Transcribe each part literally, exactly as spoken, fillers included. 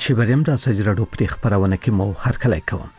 شبریم د سجرادو پر خبرونه کې مو هرکلی کوم.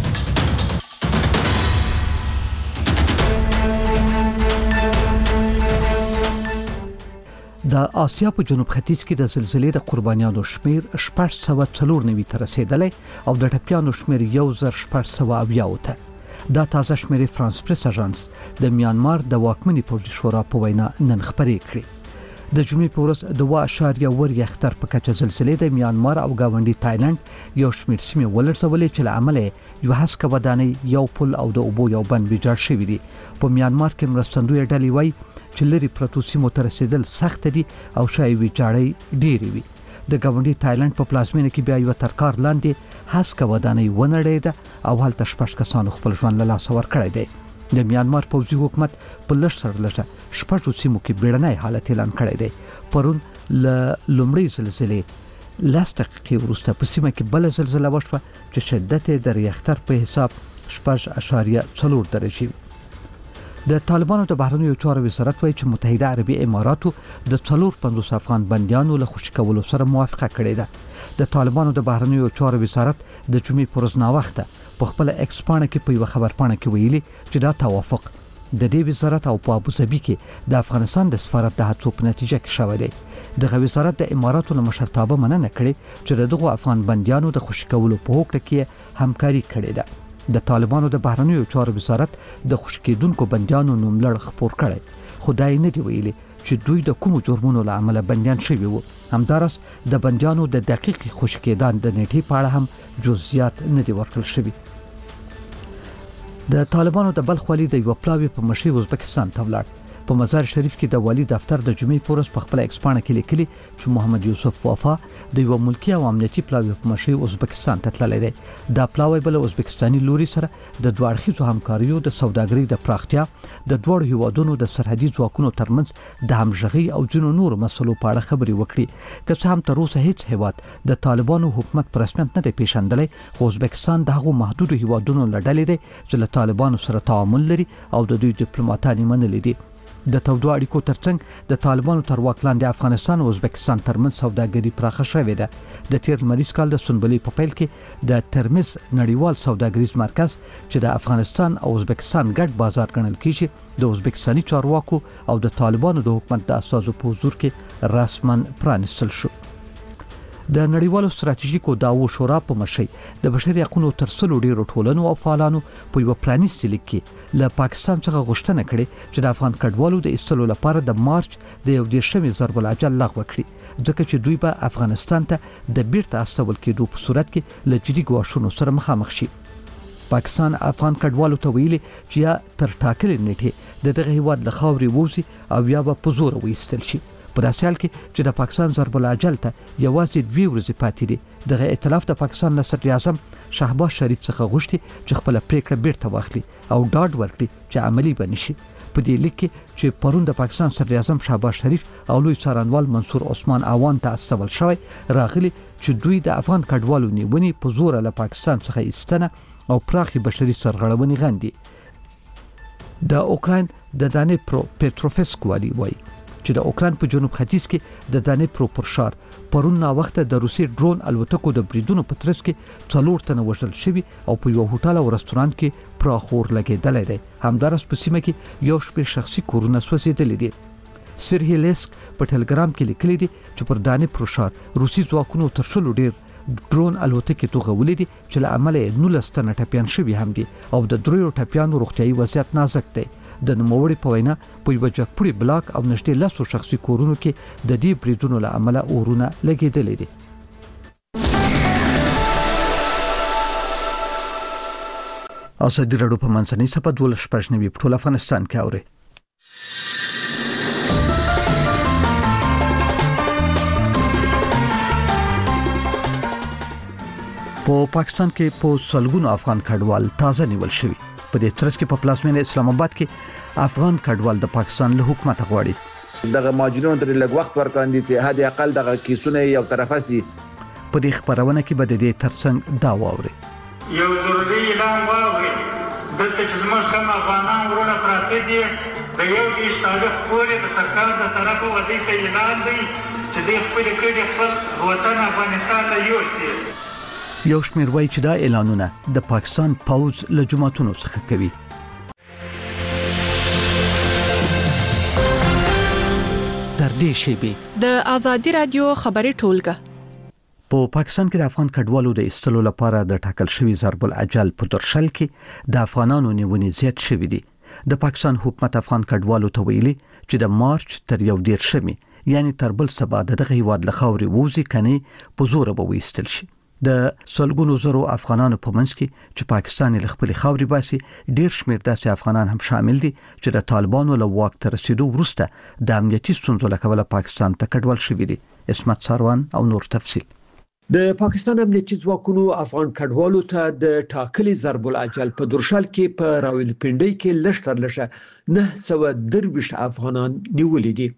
د آسیا په جنوب ختیځ کې د زلزلې د قربانیانو شمیر شپږ سوه څلور نوي ته رسیدلی او د ټپیانو شمیر یو زر شپږ سوه اویا ته. دا تازه شمیر فرانس پریس اژانس د میانمار د واکمنې پوځي شورا په وینا نن خبرې کړې. د جمعې په ورځ د دوه اعشاریه اووه ریختر په کچه زلزلې د میانمار او ګاونډي تایلند یو شمیر سیمې ولړزولې چې له امله یو هسکه ودانۍ یو پل او د اوبو یو بند ویجاړ شوي دي. په میانمار کې مرستندویه ډلې وایي چې لري پرتو سیمو ته رسیدل سخت دي او شایي ویجاړۍ ډېرې وي. د ګاونډي تایلند په پلازمینه کې بیا یو ترکار لاندې هسکه ودانۍ ونړېده او هلته شپږ کسانو خپل ژوند له لاسه ورکړی دی. د میانمار پوځي حکومت په لږ سره لږه شپږو سیمو کې بیړنی حالت اعلان کړی دی. پرون له لومړۍ زلزلې لس دقیقې وروسته په سیمه کې بله زلزله وشوه چې شدت یې د ریختر په حساب شپږ اعشاریه څلور درجې وي. د طالبانو د بهرنیو چارو وزارت وایي چې متحده عربي اماراتو د څلور پنځوس افغان بندیانو له خوشي کولو سره موافقه کړې ده. د طالبانو د بهرنیو چارو وزارت د جمعې پر ورځ ناوخته په خپل ایکس پاڼه کې په یوه خبرپاڼه کې ویلي چې دا توافق د دې وزارت او په ابوظبي کې د افغانستان د سفارت د هڅو په نتیجه کې شوی دی. دغه وزارت د اماراتو له مشرتابه مننه کړې چې د دغو افغان بندیانو د خوشي کولو په هوکړه کې همکاري کړې ده. د طالبانو د بهرنیو چارو وزارت د خوشي کېدونکو بندیانو نوملړ خپور کړی، خو دا یې نه دی ویلي چې دوی د کومو جرمونو له امله بندیان شوي وو. همداراز د بندیانو د دقیقې خوشي کېدان د نیټې په اړه هم جزئیات نه دي ورکړل شوي. د طالبانو د بلخ والي د یو پلاوي په مشرۍ ازبکستان ته ولاړ. په مزار شریف کې د والي دفتر د جمعې په ورځ په خپل ایکس پاڼه کې لیکلي چې محمد یوسف وفا د یو ملکي او امنیتي پلاوي په مشرۍ ازبکستان ته تللی دی. دا پلاوی بل ازبکستاني لوري سره د دوه اړخیزو همکاریو د سوداګرۍ د پراختیا، د دواړو هیوادونو د سرحدي ځواکونو ترمنځ د همغږۍ او ځینو نورو مسلو په اړه خبرې وکړي. که څه هم تر اوسه هیڅ هیواد د طالبانو حکومت په رسمیت نه دی پیژندلی، خو ازبکستان د هغو محدودو هیوادونو له ډلې دی چې له طالبانو سره تعامل لري او د دوی ډیپلوماتان یې منلي دي. د تودو اړیکو ترڅنګ د طالبانو تر واک لاندې افغانستان او ازبکستان ترمنځ سوداګري پراخه شوې ده. د تیر لمریز کال د سنبلې په پیل کې د ترمز نړیوال سوداګریز مرکز چې د افغانستان او ازبکستان ګډ بازار ګڼل کیږي د ازبکستاني چارواکو او د طالبانو د حکومت د اساسو په حضور کې رسما پرانستل شو. د نړیوالو ستراتیژیکو دعوو شورا په مشرۍ د بشري حقوقو تر څلو ډیرو ټولنو او فعالانو په یو پرانیستي لیک کې له پاکستان څخه غوښتنه کړې چې د افغان کډوالو د ایستلو لپاره د مارچ د یو دېرشمې ضرب العجل لغوه کړي، ځکه چې دوی به افغانستان ته د بیرته استول کېدو په صورت کې له جدي ګواښونو سره مخامخ شي. پاکستان افغان کډوالو ته ویلي چې یا تر ټاکلې نیټې د دغه هیواد له خاورې ووځي او یا به په زوره وایستل شي. په داسې حال کې چې د پاکستان ضرب العجل ته یوازې دوې ورځې پاتې دي، دغه ائتلاف د پاکستان له صدر اعظم شهباز شریف څخه غوښتي چې خپله پریکړه بیرته واخلي او ډاډ ورکړي چې عملي به نه شي. په دې لیک کې چې پرون د پاکستان صدر اعظم شهباز شریف او لوی څارنوال منصور عثمان اعوان ته استول شوی، راغلي چې دوی د افغان کډوالو نیونې په زوره له پاکستان څخه ایستنه او پراخي بشري سرغړونې غندي. د اوکراین د دانیپرو پټروفسک والي وایي چې د اوکراین په جنوب ختیځ کې د دانیپرو پر ښار پرون ناوخته د روسي ډرون الوتکو د بریدونو په ترڅ کې څلور تنه وژل شوي او په یو هوټل او رستورانت کې پراخ اور لګېدلی دی. همداراز په سیمه کې یو شمېر شخصي کورونه سوځېدلي دي. سرهی لیسک په ټلګرام کې لیکلي دي چې پر دانیپرو ښار روسي ځواکونو تر شلو ډېر ډرون الوتکې توغولې دي چې له امله یې نولس تنه ټپیان شوي هم دي او د دریو ټپیانو روغتیایي وضعیت نازک دی. د نوموړي په وینا په یوه جګپوړي بلاک او نږدې لسو شخصي کورونو کې د دې بریدونو له امله اورونه لګېدلي دي. ازادي راډیو په منځنۍ صفحه دولس شپږ نوي په ټول افغانستان کې اوري. په پاکستان کې په سلګونو افغان کډوال تازه نیول شوي. په دې ترڅ کې په پلازمینه اسلام آباد کې افغان کډوال د پاکستان له حکومت غواړي دغه ماجرونو تر لږ وخت ورکاندي چې هدي اقل دغه کیسونه یو طرفه سي. په دې خبرونه کې به د دې ترڅنګ دا واوري یو ضروري اعلان واوري دلته چې زموږ کوم افغانان ورونه پراته دي د یو دېرش تاریخ پورې د سرکار د طرفه وظیفه اعلان دی چې دوی خپلې کډې خپل وطن افغانستان ته یوسي. یو شمېر وایي چې دا اعلانونه د پاکستان پوځ له جماعتونو څخه کوي. تر دې شیبې د آزادي رادیو خبري ټولګه په پاکستان کې د افغان کډوالو د ایستلو لپاره د ټاکل شوی ضرب العجل په درشل کې د افغانانو نیونې زیات شوی دي. د پاکستان حکومت افغان کډوالو ته ویلي چې د مارچ تر یو دیرشمې یعنی تر بل سبا دغه هیواد له خاورې ووزي کني په زور به وایستل شي. د سلګونو زرو افغانانو په منځ کې چې پاکستان له خپل خاورې باسي ډیر شمېر داسې افغانان هم شامل دي چې د طالبانو له واک ته رسیدو وروسته د امنیتي ستونزو له کبله پاکستان ته کډوال شوي دي. اسمت ساروان او نور تفصیل. د پاکستان امنیتي ځواکونو افغان کډوالو ته د ټاکلي ضرب العجل په درشل کې په راولپنډۍ کې لشتر لشه نه سوه درویشت افغانان نیولې دي.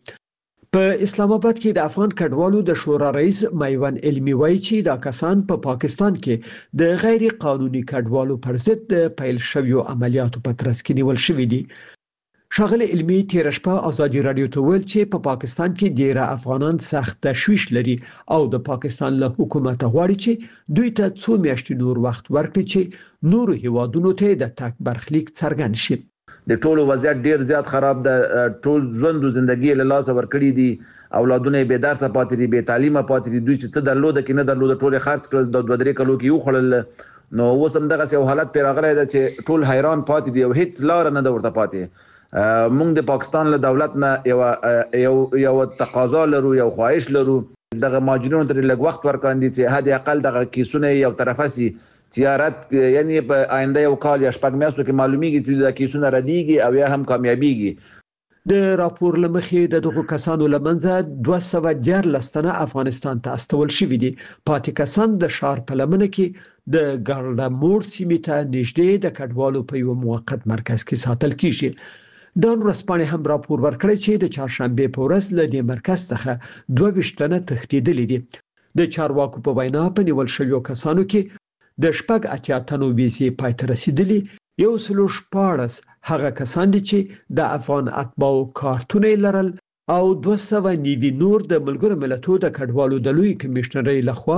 په اسلام آباد کې د افغان کډوالو د شورا رئیس میوان علمي وایي چې دا کسان په پا پاکستان کې د غیر قانوني کډوالو پر ضد د پیل شویو عملیاتو په ترڅ کې نیول شوي دي. شاغله علمي تیر شپه ازادي رادیو ته ویل چې په پا پاکستان کې ډیره افغانان سخت تشویش لري او د پاکستان له حکومت غواړي چې دوی ته څو میاشتې نور وخت ورکړي چې نور هیوادونو ته د تک برخلیک څرګند شي. د ټولو وضعیت ډیر زیات خراب ده. ټول ژوند او ژوندۍ له لاسه ورکړي دي. اولادونه به درس پاتې دي، به تعلیمه پاتې دي. دوی چې څه درلود کې نه درلود ټول خرڅ کړل. د دوه درې کلو کې یو خړل. نو اوس هم دغه یو حالت پیراغلی ده چې ټول حیران پاتې دي او هیڅ لار نه ده ورته پاتې. مونږ د پاکستان له دولت نه یو یو یو تقاضا لرو، یو خواهش لرو. دغه ماجرونو ته لږ وخت ورکاندي چې هدي اقل دغه کیسونه یو طرفه سي تیارت، یعنی په آینده یو کال یا شپږ میاشتو کې معلومیږي چې دا کیسونه ردیږي او یا هم کامیابیږي. د راپور لمخې د دغه کسانو لمنځه دوه سوه دیارلس تنه افغانستان ته استول شوي دي. پاتې کسان د شار په لمنه کې د ګارډامور سیمې ته نږدې د کډوالو په یو موقت مرکز کې ساتل کیږي. د ورځپاڼې هم راپور ورکړی چې د چهارشنبه په ورځ له دې مرکز څخه دوه ویشت تنه تښتېدلي دي. د چارواکو په وینا په نیول شویو کسانو کې د شپږ اتیا تنو ویزې پای ته رسیدلې. یو سلو شپاړس هغه کسان دي چې د افغان اتباعو کارتونه لرل او دوه سوه نیوي نور د ملګرو ملتونو د کډوالو د لوی کمشنرۍ لخوا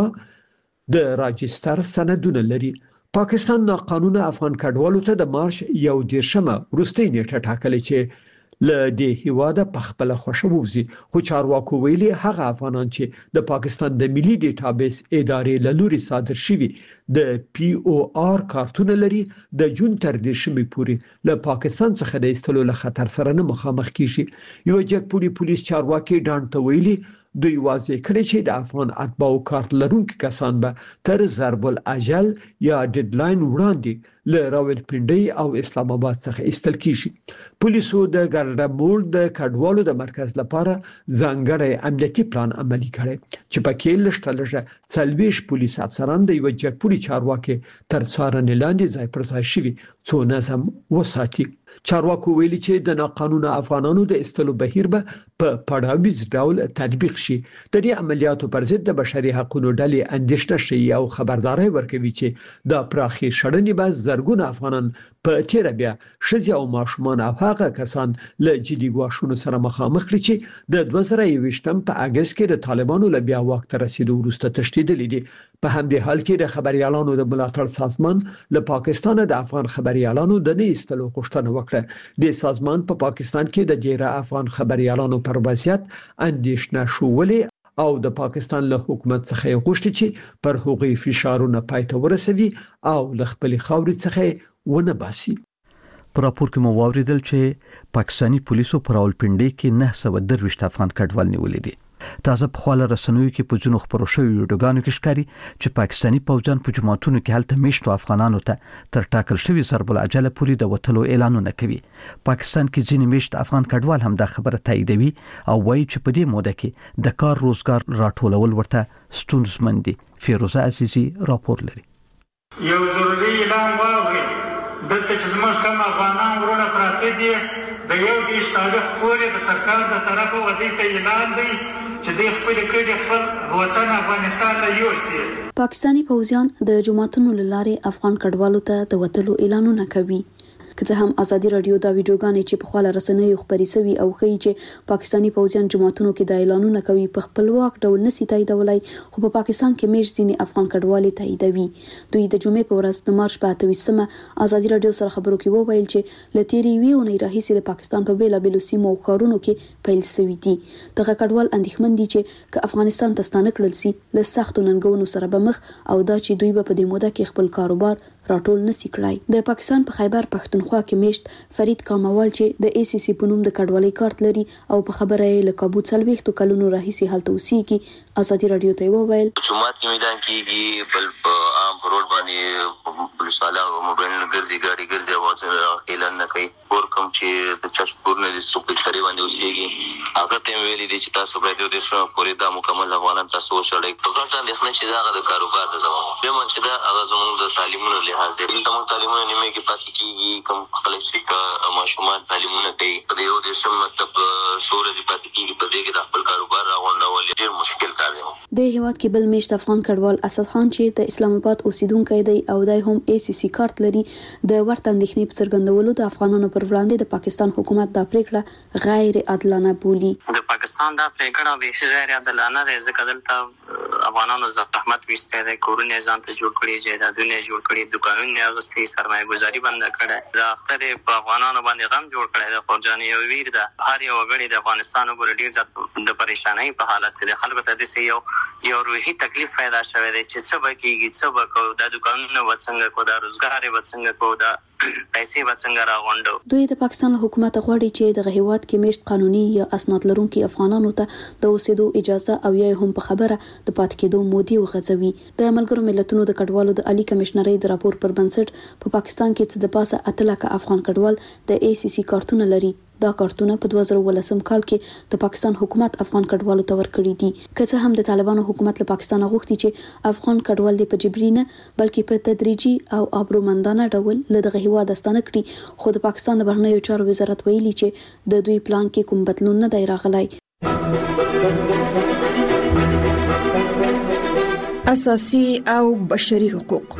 د راجستر سندونه لري. پاکستان ناقانونه افغان کډوالو ته د مارچ یو دیرشمه وروستۍ نیټه ټاکلې چې له دې هیواده په خپل خوښه ووزي. خو چارواکو ویلي هغه افغانان چې د پاکستان د ملي ډیټابیس ادارې له لوري صادر شوي د پی او آر کارتونه لري د جون تر دیرشمې پورې له پاکستان څخه د ایستلو له خطر سره نه مخامخ کیږي. یو جګپوري پولیس چارواکي ډان ته ویلي دوی واضح کړی چې د افغان اتباعو کارت لرونکي کسان به تر ضرب العجل یا ډیډلاین وړاندې له راولپنډۍ او اسلام آباد څخه ایستل کیږي. پولیسو د ګارډامور د کډوالو د مرکز لپاره ځانګړی امنیتي پلان عملي کړی چې پکې لږ لږه څلوېښت پولیس افسران د یو جګپوري چارواکي تر څارنې لاندې ځای پر ځای شوي څو نظم وساتي. چارواکو ویلي چې د ناقانونه افغانانو د ایستلو بهیر به په پړاویز ډول تطبیق شي. د دې عملیاتو پر ضد د بشري حقوقو ډلې اندېښنه شي او خبرداري ورکوي چې د پراخي شړنې به زرګونه افغانان په تیر بیا ښځې او ماشومان او هغه کسان له جدي ګواښونو سره مخامخ کړي چې د دوه زره یوویشتم په اگست کې د طالبانو له بیا واک ته رسیدو وروسته تښتېدلي دي. په همدې حال کې د خبريالانو د ملاتړ سازمان له پاکستان د افغان خبريالانو د نه ایستلو غوښتنه وکړه. د سازمان په پا پاکستان کې د ډیره افغان خبريالانو پر وضعیت اندېښنه شولې او د پاکستان له حکومت څخه غوښتي چې پر هغوی فشارونه پای ته ورسوي او له خپل خاورې څخه ونه باسي. په راپور کې مو واوریدل چې پاکستانی پولیسو پر راولپنډۍ کې نه سوه درویشت افغان کډوال نیولې دي. تازه په خواله رسنوي کې په ځینو خبرو شویو ویډیوګانو کې ښکاري چې پاکستانی پوځیان په جماعتونو کې هلته میشتو افغانانو ته تر ټاکل شوی ضرب العجل پورې د وټلو اعلانونه کوي. پاکستان کې ځینې میشت افغان کډوال هم دا خبره تاییدوي او وایي چې په دې موده کې د کار روزګار راټولول ورته ستونزمن دي. فیروزه عزیزی راپور لري. یو ضروري اعلان واوري دلته چې زموږ کوم افغانان ورونه پراته دي د یو دیش تاریخ پورې د سرکار د طرفه ودی ته اعلان دی چې د خپل کډې خپل وطن افغانستان ته یوسي. پاکستانی پوځیان د جماعتونو لاره افغان کډوالو ته د وټلو اعلانونه کوي. که څه هم ازادي رادیو دا ویډیوګانې چې په خپل رسنیو خبري سوي او ښيي چې پاکستانی پوځیان جماعتونو کې د اعلانونه کوي په خپلواک ډول نسی تاییدولای، خو په پاکستان کې میش ځینې افغان کډوالې تاییدوي. دوی د جمعې په ورځ د مارچ په اتویشتمه ازادي رادیو سره خبرو کې وویل چې لتيري وی اونۍ راهیسې د پاکستان په بیلابېلو سیمو او ښارونو کې پیل شوی دي. دغه کډوال اندېښمن دي چې که افغانستان ته ستانه کړل سي له سختو ننګونو سره به مخ او دا چې دوی به په دې موده کې خپل کاروبار راټول نسی کړای. د پاکستان په خیبر پښتونخوا کې میشت فرید کاموال چې د ای سی سی په نوم د کډوالۍ کارت لري او په خبره یې له کابو څلوېښتو کلونو راهیسې هلته اوسېږي، ازادي رادیو ته وویل جماعت میدان کېږي بل په عام روډ باندې پولیس والا موبایل ګرځي ګاډي ګرځي او اعلان نه کوي. اور کوم چې د چشپور نه د سوق کړي باندې اوسېږي هغه ته ویلي دي چې تاسو باید د شو پورې دا مکمل افغانان تاسو وشړئ. په ځان باندې چې دا د کاروبار د زمون به مونږ چې دا هغه زموږ د تعلیمونو لحاظ دی کوم تعلیمونه نیمه کې پاتې کیږي، کوم خپل چې ماشومان تعلیمونه کوي په یو د سم مطلب شور دي پاتې کیږي، په دې کې د خپل کاروبار راغونډول ډېر مشکل کار دی. د هیواد کې بل میشت افغان کډوال اسد خان چې د اسلام آباد اوسیدونکی دی او دای هم ای سی سی کارت لري، د ورته اندېښنې په څرګندولو د افغانانو پر وړاندې د پاکستان حکومت دا پریکړه غیر عادلانه بولی. د پاکستان دا پریکړه به غیر عادلانه ده ځکه دلته افغانانو زحمت وشته د کورونه ځان ته جوړ کړي، جایدادونه جوړ کړي، دکانونه غوستي، سرمایه گذاري بند کړه، دا اختر په افغانانو باندې غم جوړ کړی د خورجاني او ویر ده. هر یو غړي د افغانستان وګړي ډیر ځات د پریشانای په حالت کې د خلکو ته د یو یو روحي تکلیف پیدا شوی دی چې څه به کېږي، څه به کوو، د دکانونو وڅنګه کو، د روزګار وڅنګه کو، د پیسې وڅنګه راغونډو. دوی د پاکستان حکومت غواړي چې د هیواد کې میشت قانوني یا اسناد لرونکي افغانانو ته د اوسېدو اجازه او یا هم په خبره د پات کېدو مودي وغځوي. د ملګرو ملتونو د کډوالو د عالی کمشنرۍ د راپور پر بنسټ په پاکستان کې څه د پاسه اته لکه افغان کډوال د ای سی سی کارتونه لري. دا کارتونه په دوه زره ولسم کال کې د پاکستان حکومت افغان کډوالو ته ورکړي دي. که څه هم د طالبانو حکومت له پاکستان غوښتي چې افغان کډوال د پجبري نه بلکې په تدریجي او آبرومندانه ډول له دغه هیواد ستانه کړي، خو د پاکستان د بهرنیو چارو وزارت ویلي چې د دوی پلان کې کوم بدلون نه دی راغلی. اساسي او بشري حقوق.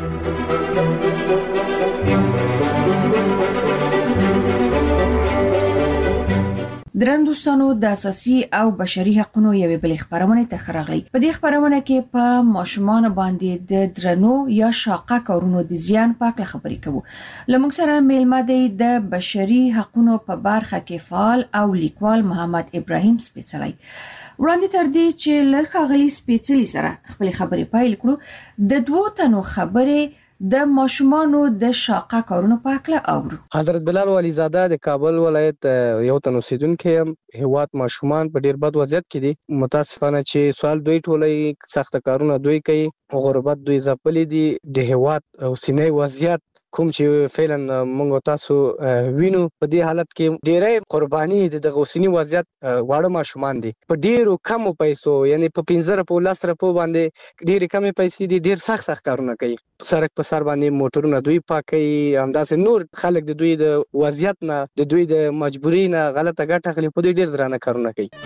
درن دوستانو د اساسي او بشري حقوقو یوې بلې خبرونه ته راغلي. په دې خبرونه کې په ماشومان باندې د درنو یا شاقه کارونو د زیان په اړه خبرې کوو. لمونږ سره میلمه دی د بشري حقوقو په برخه کې فعال او لیکوال محمد ابراهیم سپیڅلی. وړاندې تر دې چې له ښاغلي سپیڅلي سره خپل خبرې پیل کړو، د دوو تنو خبرې د ماشومانو د شاقه کارونو په اړه اورو. حضرت بلال ولیزاده د کابل ولایت یو تن اوسیدونکو هیواد ماشومان په ډیر بد وضعیت کې دي. متاسفانه چې سوال دوی ټولې سخت کارونه دوی کوي، غربت دوی زپلې دي. د هیواد او سینې وضعیت کوم چې فعلا موږ تاسو وینو په دې حالت کې ډېرې قرباني د غوسینی وضعیت واړه ماشومان دي. په ډېرو کم پیسو یعنی په پنځه په لاس رپو باندې ډېرې کم پیسې دي، ډېر سخت سخت کارونه کوي. سرک په سر باندې موټرونه دوی پاکي، همداسې نور خلک د دوی د وضعیت نه د دوی د مجبورۍ نه غلطه ګټه اخلي، په دوی ډېر درانه کارونه کوي.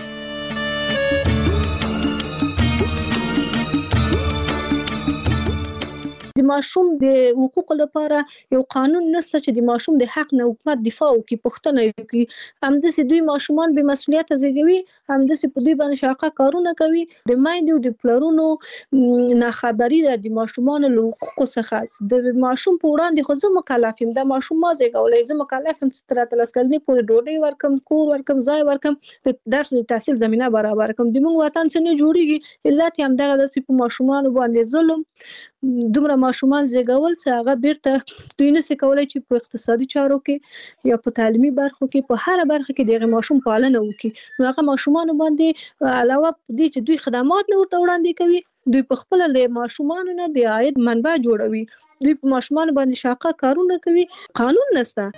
د ماشوم د حقوقو لپاره یو قانون نشته چې د ماشوم د حق نه حکومت دفاع وکړي، پښتنه وکړي. همداسې دوی ماشومان به مسؤلیت زیږوي، همداسې په دوی باندې شاقه کارونه کوي. د مایندو د پلرونو ناخبري ده د ماشومان له حقوقو څخه. د ماشوم په وړاندې خو زه مکلف یم، د ماشوم ما زیږولای، زه مکلف یم چې تر اتلس کلنې پورې ډوډۍ ورکم، کور ورکم، ځای ورکم، د درس او تحصیل زمينه برابر کړم. د موږ وطن څخه جوړیږي علت هم دغه د په ماشومان باندې ظلم، دومره ماشومان زیږول چې هغه بیرته دوی نشي کولای چې په اقتصادي چارو کې یا په تعلیمي برخو کې په هر برخه کې دغه ماشوم پالنه وکړي. نو هغه ماشومان باندې علاوه دې چې دوی خدمات نه ورته وړاندې کوي، دوی په خپل له ماشومان نه د عاید منبع جوړوي. دوی په ماشومان باندې شاقه کارونه کوي، قانون نشته.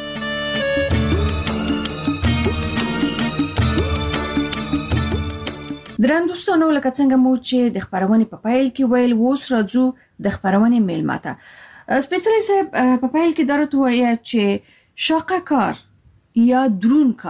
درن دوستانو لکه څنګه مو چې د خبرونې په پایل کې ویل، اوس راځو د خبرونې میلمه ته. سپیڅلی صاحب په پایل کې درته وایي چې شاقه کار یا درون کار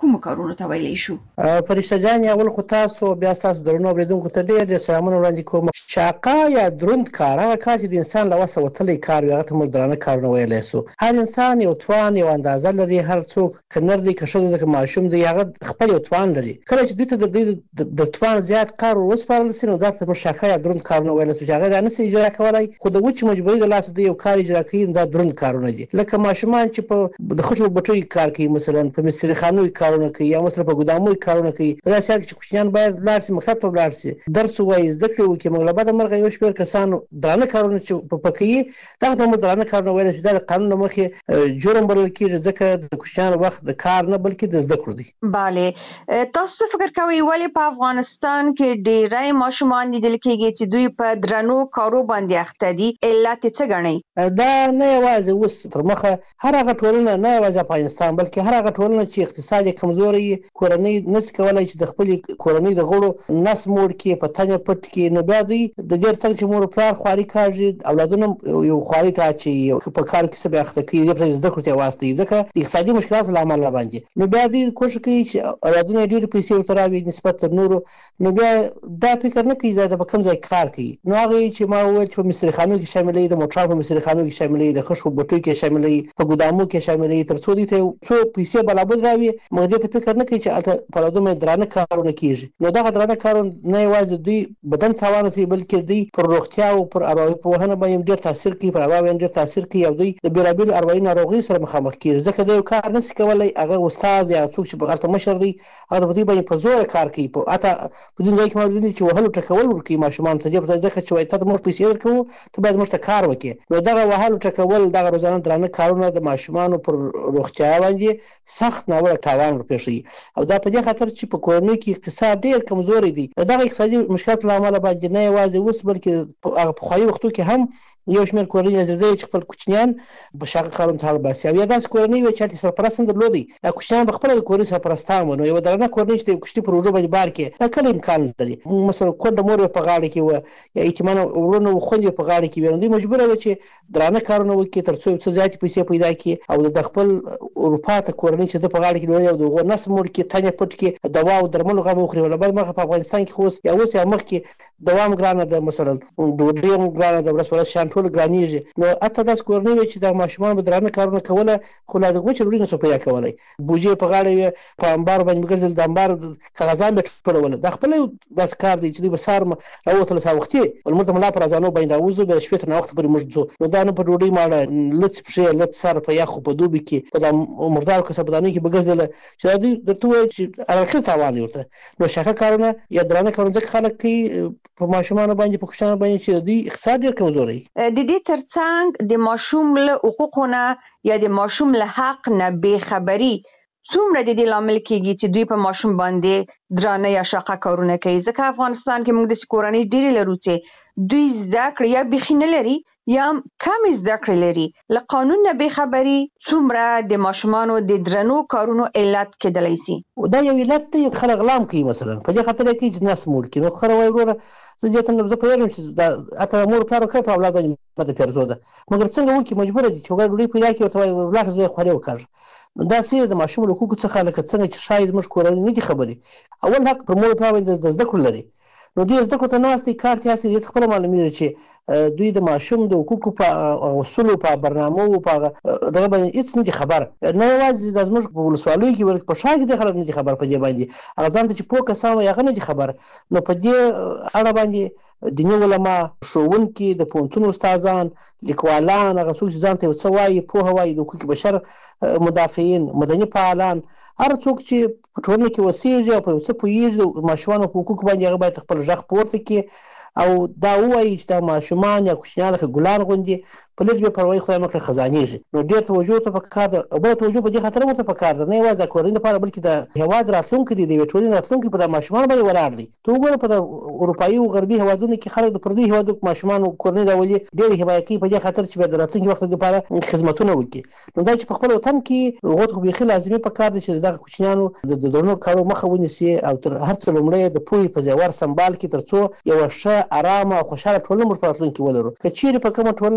کوم کارونو ته ویلی شو؟ فرشته جان اول خو تاسو بیا تاسو درنو اوریدونکو ته ډېر سلامونه وړاندې کوم. شاقه یا دروند کار هغه کار چې د انسان له وسه وتلی کار وي هغه ته موږ درانه کارونه ویلی سو. هر انسان یو توان یو اندازه لري، هر څوک که نر دی که ښځه ده که ماشوم دی هغه خپل یو توان لري. کله چې دوی ته د دوی د توان زیات کار وسپارل سي نو دا ته موږ شاقه یا دروند کارونه ویلی سو چې هغه دا نسي اجرا کولی، خو د وچې مجبوري د لاسه دوی یو کار اجرا کوي نو دا دروند کارونه دي. لکه ماشومان چې په د خټو بټیو کار کوي، مثلا په مستري خانو کارونه کوي یا مثلا په ګدامو کارونه کوي. دا څنګه چې کوچنیان باید لاړ شي مکتب ته لاړ شي درس وایي زده کړي وکړي. موږ له بعده مرغه یو شمېر کسان درانه کارونه چې په کوي دا ته موږ درانه کارونه ویلی شو. دا د قانون له مخې جرم بلل کېږي ځکه د کوچنیانو وخت د کار نه بلکې د زده کړو دی. بله، تاسو څه فکر کوئ ولې په افغانستان کې ډېری ماشومان لیدل کېږي چې دوی په درنو کارو باندې اخته دي؟ علت څه ګڼئ؟ دا نه یوازې اوس تر مخه هر هغه ټولنه، نه یوازې افغانستان بلکې هر هغه ټولنه چې اقتصاد یې کمزوری، کورنۍ نشي کولی چې د خپلې کورنۍ د غړو نس موړ کړي، په تنه پټ کړي، نو بیا دوی د ډېر څنګه چې مور پلار خواري کاږي اولادونه یو خواري ته اچوي، په کار کې څه بیا اخته کوي، دې په زده کړو ته واستوي ځکه د اقتصادي مشکلاتو له امله باندې. نو بیا دوی کوښښ کوي چې اولادونه ډېرې پیسې ورته راوړي نسبت تر نورو. نو بیا دا فکر نه کوي دا په کوم ځای کار کوي. نو هغه چې ما وویل چې په مستري خانو کې شاملوي، د موټرانو په مستري خانو کې شاملوي، د خښو بټیو کې شاملوي، په ګدامو کې شاملوي، تر څو دوی ته څو پیسې بلابود راوړي. موږ دې ته فکر نه کوي چې هلته په اولادونه درانه کارونه کېږي. نو دغه درانه کارونه نه یوازې دوی بدن تاوان رسوي بلکې دوی پر روغتیا او پر اروايي پوهنه باندې ډېر تاثیر کوي، پر اروا باندې ډېر تاثیر کوي او دوی د بېلابېلو اروايي ناروغیو سره مخامخ کېږي ځکه دا یو کار نشي کولی. هغه استاد یا څوک چې هلته مشر دی هغه په دوی باندې په زوره کار کوي. په حتی په دې ځای کې ما لیدلي چې وهلو ټکول ورکوي ماشومانو ته، دې په ځکه چې وایي ته ته موږ پیسې درکوو ته باید موږ ته کار وکړې. نو دغه وهلو ټکول، دغه روزانه درانه کارونه د ماشومانو پر روغتیا باندې سخت ناوړه تاوان ورپېښوي او دا په دې خاطر چې په کورنۍ کې اقتصاد ډېر کمزوری دی. دغه اقتصادي مشکلاتو له امله باندې نه یوازې اوس بلکې هغه پخوایي وختو کې هم یو شمېر کورنۍ داسې چې خپل کوچنیان په شاقه کارونو ته اړ باسي او یا داسې کورنۍ وي چې هلته سرپرست هم درلودی، دا کوچنیان به خپله د کورنۍ سرپرستان وو. نو یوه درنه کورنۍ چې د یو کوچني پر اوږو باندې بار کړي دا کله امکان لري. مثلا کونډه مور په غاړه کې وه یا یتیمانه وروڼه و خویندې په غاړه کې وې، نو دوی مجبوره وه چې درانه کارونه وکړي تر څو څه زیاتې پیسې پیدا کړي او د خپل اروپا ته کورنۍ چې د په غاړه کې لري او د هغو نس موړ کړي، تنې پټ کړي، دوا او درملو غم وخوري. له بل مخه په افغانستان کې خو اوس یا اوس یا مخکې دوا هم ګرانه ده، مثلا ډوډۍ هم ګرانه ده، ورځ په ورځ شیان ټول ګرانېږي. نو حتی داسې کورنۍ وي چې د ماشومان به درانه کارونه کوله خو لا د وچې ډوډۍ نسو پیدا کولی. بوجۍ په غاړه وي، په امبار باندې ګرځېدل، د امبار کاغذان به ټولول. دا خپله یو داسې کار دی چې دوی به سهار راووتله سهار وختي لمونځ ته ملا په رازانو باندې راوځو، بیا د شپې تر ناوخته پورې موږ ځو. نو دا نه په ډوډۍ ماړه لڅ پښې لڅ سر په یخو په دوبي کې په دا مردارو کسبدانیو کې به ګرځېدله چې دا دوی درته ووایي چې اړخیز تاوان یې ورته. نو شاقه کارونه یا درانه کارونه ځکه خلک کوي په ماشومانو باندې په کوچنیانو باندې چې دوی اقتصاد ډېر کمزوری. د دې ترڅنګ د ماشوم له حقوقو نه یا د ماشوم له حق نه بېخبري څومره د دې لامل کېږي چې دوی په ماشوم باندې درانه یا شاقه کارونه کوي؟ ځکه افغانستان کې موږ داسې کورنۍ ډېرې لرو چې دوی زده کړې یا بیخي نه لري یا کمې زده کړې لري. له قانون نه بېخبري څومره د ماشومانو د درنو کارونو علت کېدلی سي؟ دا یو علت دی، خلک غلام کوي مثلا په دې خاطر یې کوي چې نس موړ کړي. نو خره وایي وروره زه دې ته زه پوهېږم چې حتی مور پلار وکړی په اولاد باندې بده پیرزو ده، مګر څنګه وکړي مجبوره دي چې وګړه ډوډۍ پیدا کړي ورته وایي ولاړ شه زوی خوارې وکاږه. داسې د ماشوم له حقوقو څخه لکه څنګه چې ښایي زموږ کورنۍ نه دي خبرې. اول حق پر مور پلار باندې د زده کړو لري. نو دوی زده کړو ته ناست دي، کار ته هسې دې خپله معلومېږي چې دوی د ماشوم د حقوقو په اصولو په برنامو په دغه باندې هېڅ نه دي خبر. نه یوازې دا زموږ په ولسوالیو کې بلکې په ښار کې ډېر خلک نه دي خبر په دې باندې. هغه ځان ته چې پوه کسان وایي هغه نه دي خبر. نو په دې اړه باندې دیني علما، ښوونکي، د پوهنتون استادان، لیکوالان، هغه څوک چې ځان ته یو څه وایي، پوهه وایي، د حقوق بشر مدافعین، مدني فعالان، هر څوک چې په ټولنه کې اوسېږي او په یو څه پوهېږي د ماشومانو په حقوقو باندې هغه باید خپل غږ پورته کړي او دا ووایي چې دا ماشومان یا کوچنیان لکه ګلان غوندې په لږ بې پروایي خدای مه کړه خزانېږي. نو ډېر توجه ورته پکار ده او بله توجه په دې خاطر هم ورته پکار ده، نه یوازې د کورنۍ لپاره بلکې د هېواد راتلونکی دی، د یوې ټولنې راتلونکی په دا ماشومانو باندې ولاړ دی. ته وګوره په د اروپایي او غربي هېوادونو کې خلک د پردیو هېوادو ماشومانو کورنۍ راولي ډېرې حمایه کوي په دې خاطر چې بیا د راتلونکي وخت لپاره خدمتونه وکړي. نو دا چې په خپل وطن کې هغو ته خو بیخي لازمي پکار دی چې دغه کوچنیانو د درنو کارو مخه ونیسي او تر هر څه لومړی د پوهې په ژور سمبال کې تر څو یوه ښه ارامه او خوشحاله ټولنه موږ په راتلونکي ولرو. که چیرې په کومه ټولنه کې کوچنیان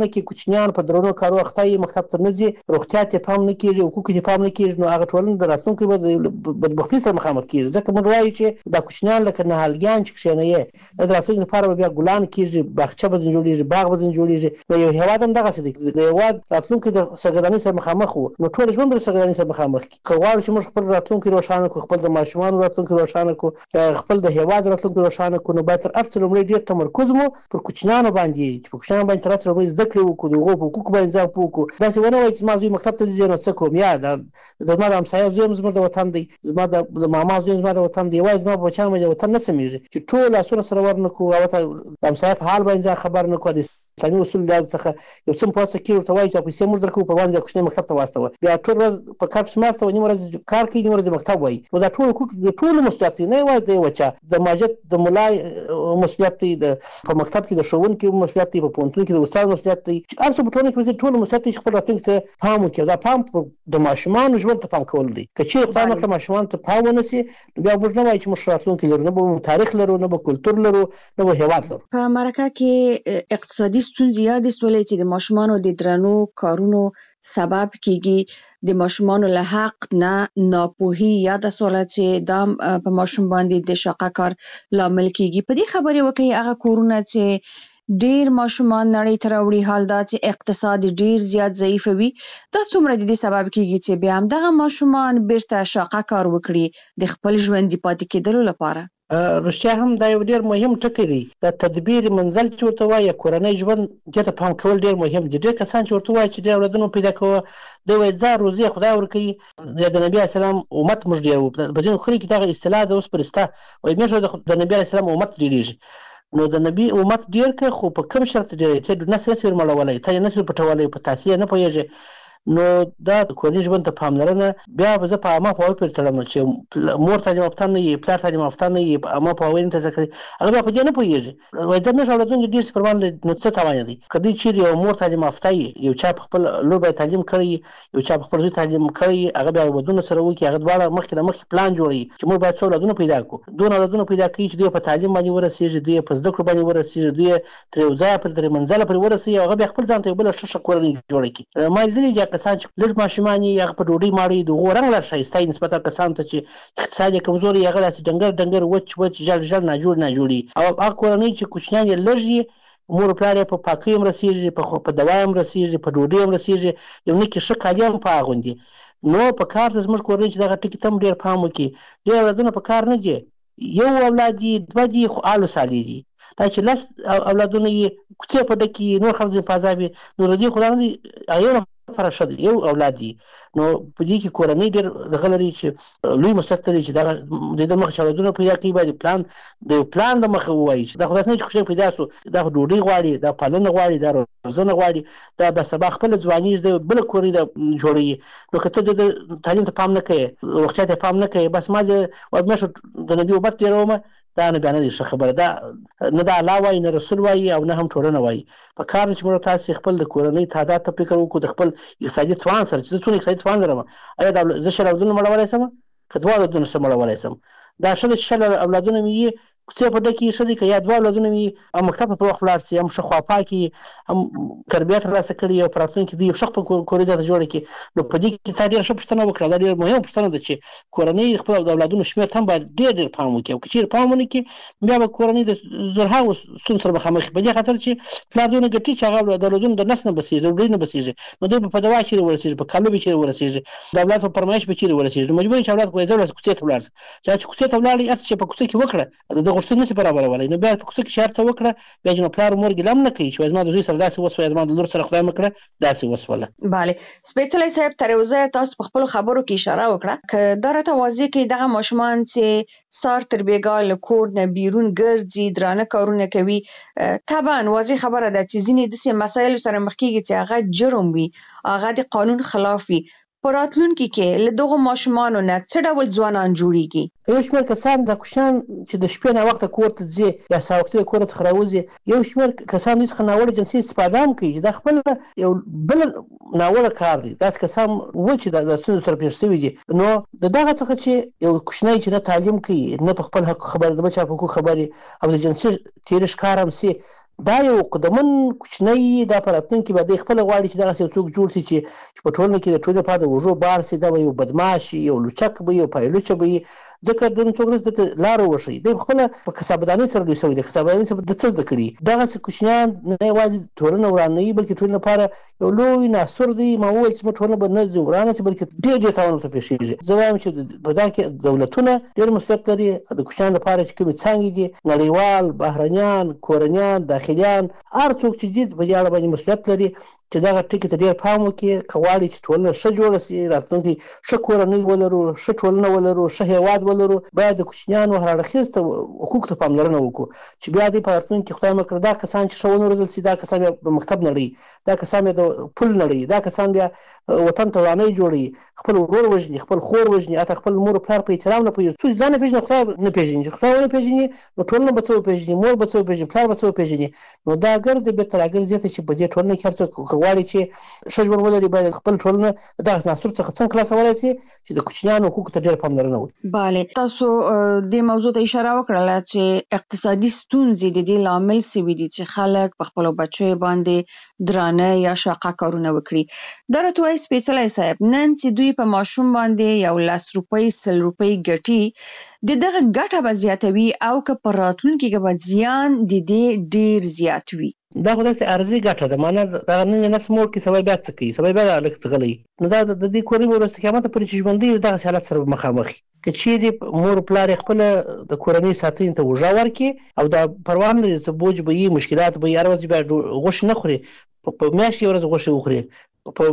کوچنیان په درونو کارو اخته مکتب ته نه ځي، روغتیا ته پام نه کیږي، حقوق ته پام نه کیږي، نو هغه ټولنه د راتلونکي به بدبختي سره مخامخ کیږي. ځکه موږ وایو چې دا کوچنیان لکه نهالګیان چې کښېنوي د راتلونکي لپاره بیا ګلان کیږي، باغچه به جوړیږي، باغ به جوړیږي. نو یو هیواد هم دغسې دی، د هیواد راتلونکي د سرګردانۍ سره مخامخ وو، نو ټول ژوند به د سرګردانۍ سره مخامخ کړي. که غواړو چې موږ خپل راتلونکي روښانه کړو، خپل د ماشومانو راتلونکي روښانه کړو، خپل د هیواد راتلونکي روښانه کړو، نو باید تر هر څه لومړی ډېر تمرکز مو پر کوچنیانو باندې چې په کوچنیانو باندې تر هر څه لومړی زده کړې وکړو، د هغو په حقوقو باندې ځان پوه کړو. داسې ونه وایي چې زما زوی مکتب ته ځي نو څه کوم، یا زما د همسایه زوی هم زموږ د وطن دی، زما د ماما زوی زما د وطن دی، یوازې زما په بچیانو باندې وطن نه سمیږي چې ټول لاسونه سره ورنه کړو، هغه ته د همسایه په حال باندې ځان خبر نه کړو. اسلامي اصول دا څخه یو څه په واسه کې ورته وایي چې پیسې موږ درکو، په باندې کوچنی مکتب ته واستوه، بیا ټول ورځ په کار پسې ناسته وي، نیمه ورځ کار کوي، نیمه ورځ مکتب وایي. نو دا ټول حقوق د ټولو مسؤلیت دی، نه یوازې د یوه چا. د ماجد د ملا مسؤلیت دی، د په مکتب کې د ښوونکي مسؤلیت دی، په پوهنتون کې د استاد مسؤلیت دی، چې هر څه په ټولنه کې ټول مسؤلیت دی چې خپل راتلونکي ته پام وکړي. دا پام د ماشومانو ژوند ته پام کول دی. که چېرې خدای نکړه ماشومانو ته پام ونه شي، بیا موږ نه وایو چې موږ راتلونکی لرو، نه به تاریخ لرو، نه به کلتور لرو، نه به هیواد لرو. په مرکه کې اقتصادي ستونزې یادې سولې چې د ماشومانو د درنو کارونو سبب کیږي، د ماشومانو له حق نه ناپوهي یاد سوله چې دا په ماشوم باندې د شاقه کار لامل کیږي. په دې خبرې وکړي هغه کورونه چې ډیر ماشومان نړۍ ته راوړي، حال دا چې اقتصاد ډیر زیات ضعیف وي، دا څومره د دې سبب کیږي چې بیا هم دغه ماشومان بیرته شاقه کار وکړي د خپل ژوند پاتې کېدلو لپاره. رښتیا هم دا یو ډېر مهم ټکی دی. د تدبیر منزل چې ورته وایي کورنۍ ژوند دې ته پام کول ډېر مهم دي. ډېر کسان چې ورته وایي چې ډېر اولادونه پیدا کوه، دوی وایي ځان روزي خدای ورکوي. د نبي علیه السلام امت موږ ډېر وو، په ځینو خلکو کې دغه اصطلاح ده اوس پرسته، وایي موږ د نبي علیه السلام امت ډېرېږي. نو د نبي امت ډېر که، خو په کوم شرط ډېرېږي؟ ته نسل نسي ورمړولی، ته یې نسي پټولی، په تاسې یې نه پوهېږې. نو دا د کورنۍ ژوند ته پاملرنه بیا به زه په عامه پوهاوي پورې تړم چې مور تعلیم یافته نه وي، پلار تعلیم یافته نه وي، په عامه پوهاوي نه ترسره کوي، هغه بیا په دې نه پوهېږي. وایي زه موږ اولادونه ډېر سپرمان لري، نو څه تاوان دی؟ که دوی چېرې یو مور تعلیم یافته وي، یو چا په خپل لور باندې تعلیم کړی، یو چا په خپل زوی تعلیم کړی، هغه بیا ودونه سره وکړي، هغه دواړه مخکې د مخکې پلان جوړوي چې موږ باید څو اولادونه پیدا کړو. دونه اولادونه پیدا کړي چې دوی په تعلیم باندې ورسېږي، دوی په زده کړو باندې ورسېږي، دوی تر یو ځایه پورې تر منزله پورې ورسېږي، هغه بیا خپل ځان ته یو بله ښه ښه کورنۍ جوړه کړي. ما لیدلي دي کسان چې لږ ماشومان یې هغه په ډوډۍ ماړوي، د هغو رنګ لا ښایسته یي نسبت کسانو ته چې اقتصاد یې کمزوری یي، هغه داسې ډنګر ډنګر وچ وچ ژړ ژړ ناجوړ ناجوړ یي. او هغه کورنۍ چې کوچنیان یې لږ یي، مور پلار یې په پاکۍ هم رسېږي، په دوا هم رسېږي، په ډوډۍ هم رسېږي، یو نکي ښه کالي هم په اغوندي. نو په کار ده زموږ کورنۍ چې دغه ټکي ته هم ډېر پام وکړي. ډېر اولادونه په کار نه دي، یو اولاد دي، دوه دي، خو آلو سالي دي. دا چې لس اولادونه یې کوڅې په ډکې نور خلک ځینې په عذاب وي، نو د دې خو نه دي یو لپاره ښه دی، یو اولاد دي. نو په دې کې کورنۍ ډېر دغه لري چې لوی مسؤلیت لري چې دغه د دې مخه چې اولادونه پیدا کوي، باید پلان د پلان د مخه ووایي چې دا خو داسې نه چې کوچنی پیدا سو، دا خو ډوډۍ غواړي، دا پالنه غواړي، دا روزنه غواړي، دا به سبا خپله ځواني د بله کورنۍ جوړوي. نو که ته د تعلیم ته پام نه کوې، روغتیا ته پام نه کوې، بس ما زه وایم نه شو د نبي امت ډېرومه، دا نه بیا نه دي ښه خبره. دا نه د الله وایي، نه رسول وایي، او نه هم ټولنه وایي. په کار چې موږ تاسې خپل د کورنۍ تعداد ته فکر وکړو، د خپل اقتصادي توان سره چې زه څومره اقتصادي توان لرم، آیا دا زه شل اولادونه مړولی شم؟ که دوه اولادونه څه مړولی شم؟ دا ښه ده چې شل اولادونه مې وي، کوڅې په ډکې ښه دي، که یا دوه اولادونه مې وي، هم مکتب ته پر وخت ولاړ شي، هم ښه خواپاک وي، هم تربیه ترلاسه کړي، او په راتلونکي دوی یو ښه خپل کورنۍ ځای ته جوړه کړي. نو په دې کې تا ډېره ښه پوښتنه وکړه، دا ډېره مهمه پوښتنه ده چې کورنۍ خپل د اولادونو شمېر ته هم باید ډېر ډېر پام وکړي. او که چېرې پام ونه کړي، بیا به کورنۍ د زرهاوو ستونزو سره مخامخ په دې خاطر چې پلار دومره ګټي چې هغه د اولادونو د نس نه بسېږي، د ډوډۍ نه بسېږي، نو دوی به په دوا چېرې ورسېږي، په کالو به چېرې ورسېږي، د اولاد په فرمایش به چېرې ورسېږي. نو مجبور یې چې اولاد خو یې ځه کوڅې ته ولاړ شه. چې کوڅې ته ولاړ هر څه چې په کوڅه کې وکړه، د غوښتنې نشي برابرولی. نو بیا په کوڅه کې چې هر څه وکړه، بیا چې نو پلار او مور ګیله هم نه کوي چې زما د زوی سره داسې وسوه، زما د لور سره خدای مه کړه داسې وسوله. بله، سپېڅلی صاحب، تر یو ځایه تاسو په خپلو خبرو کې اشاره وکړه که دا راته واضح کړي دغه ماشومان چې سهار تر بېګاه له کور نه بیرون ګرځي، درانه کارونه کوي، طبعا واضح خبره ده چې ځینې داسې مسایلو سره مخ کېږي چې هغه جرم وي، هغه د قانون خلاف وي. په راتلونکي کې له دغو ماشومانو نه څه ډول ځوانان جوړیږي؟ یو شمېر کسان د کوچنیان چې د شپې ناوخته کور ته ځي یا سهار وختي د کوره څخه راوځي، یو شمېر کسان دوی څخه ناوړه جنسي استفاده هم کوي. دا خپل یو بل ناوړه کار دی. داسې کسان و چې د ستونزو سره پېښ شوي دي. نو د دغه څخه چې یو کوچنی چې نه تعلیم کوي، نه په خپل حق خبرې، د بل چا په حقوق خبرې، او د جنسي تېري ښکار هم سي، دا یو قدمن کوچنی د پراتون کې به د خپل غواړي چې دغه څوک جوړ شي چې په ټولنه کې د ټولنې په د وژو بار سي دا یو بدمعشي یو لوچک به یو پایلوچ به ځکه د څوک د لارو وشي د خپل په کسبدانۍ سره دوی سوي د کسبدانۍ سره د څه د کړی دغه کوچنیان نه یوازې ټولنه ورانوي بلکې ټولنه لپاره یو لوی ناسور دی ما وایي چې ټولنه به نه ورانه شي بلکې ډېر ډېر تاوان ته پیښیږي زه وایم چې په دا کې دولتونه ډېر مسؤلیت لري د کوچنیانو لپاره چې کومې څانګې دي نړیوال بهرنیان کورنیان داخلیان هر څوک چې دې په دې اړه باندې مسؤلیت لري چې دا ټکی ته ډېر پام وکړي کواړي چې ټولنه ښه جوړه شي راتلونکي ښه کورنۍ ولرو ښه ټولنه ولرو ښه هیواد ولرو باید د کوچنیانو هر اړخیز ته حقوق ته پاملرنه وکړو چې بیا دې په راتلونکي خدای مکړه دا کسان چې ښه ونه روزل شي دا کسان په مکتب نړۍ دا کسان د پل نړۍ دا کسان بیا وطن ته ورانۍ جوړوي خپل ورور وژني خپل خور وژني حتی خپل مور پلار په احترام نه پوهېږي څوک ځان نه پېژني خدای نه پېژني خدای ونه پېژني نو ټولنه به څه وپېژني مور به څه وپېژني پلار به څه وپېژني نو دا ګرد بېرته راګرځي چې په دې ټولنه کې هر څوک غواړي چې ښه ژوند ولري باید خپل ټولنه د دغسې ناسور څخه څنګه خلاصولی شي چې د کوچنیانو حقوقو ته ډېره پاملرنه وکړي. بله تاسو دې موضوع ته اشاره وکړله چې اقتصادي ستونزې د دې لامل سوي دي چې خلک په خپلو بچیو باندې درانه یا شاقه کارونه وکړي. دا راته وایي سپېڅلی صاحب نن چې دوی په ماشوم باندې یو لس روپۍ سل روپۍ ګټي د دغه ګټه به زیاتوي او که په راتلونکي کې به زیان د دې ډېر زیات وي. دا خو داسې عرضي ګټه ده معنا دغه نن نس موړ کې سبا بیا څه کوي سبا بیا لږ څه غلی نو دا د دې کورنۍ به وروسته قیامته پورې چې ژوندي دغسې حالت سره مخامخ که چیرې مور پلار یې خپله د کورنۍ ساتنې ته اوږه ورکړي او دا پروا هم لري څه بوج به وي مشکلات به وي هر ورځ بیا غوښې نه خوري په میاشت یې ورځ غوښې وخوري په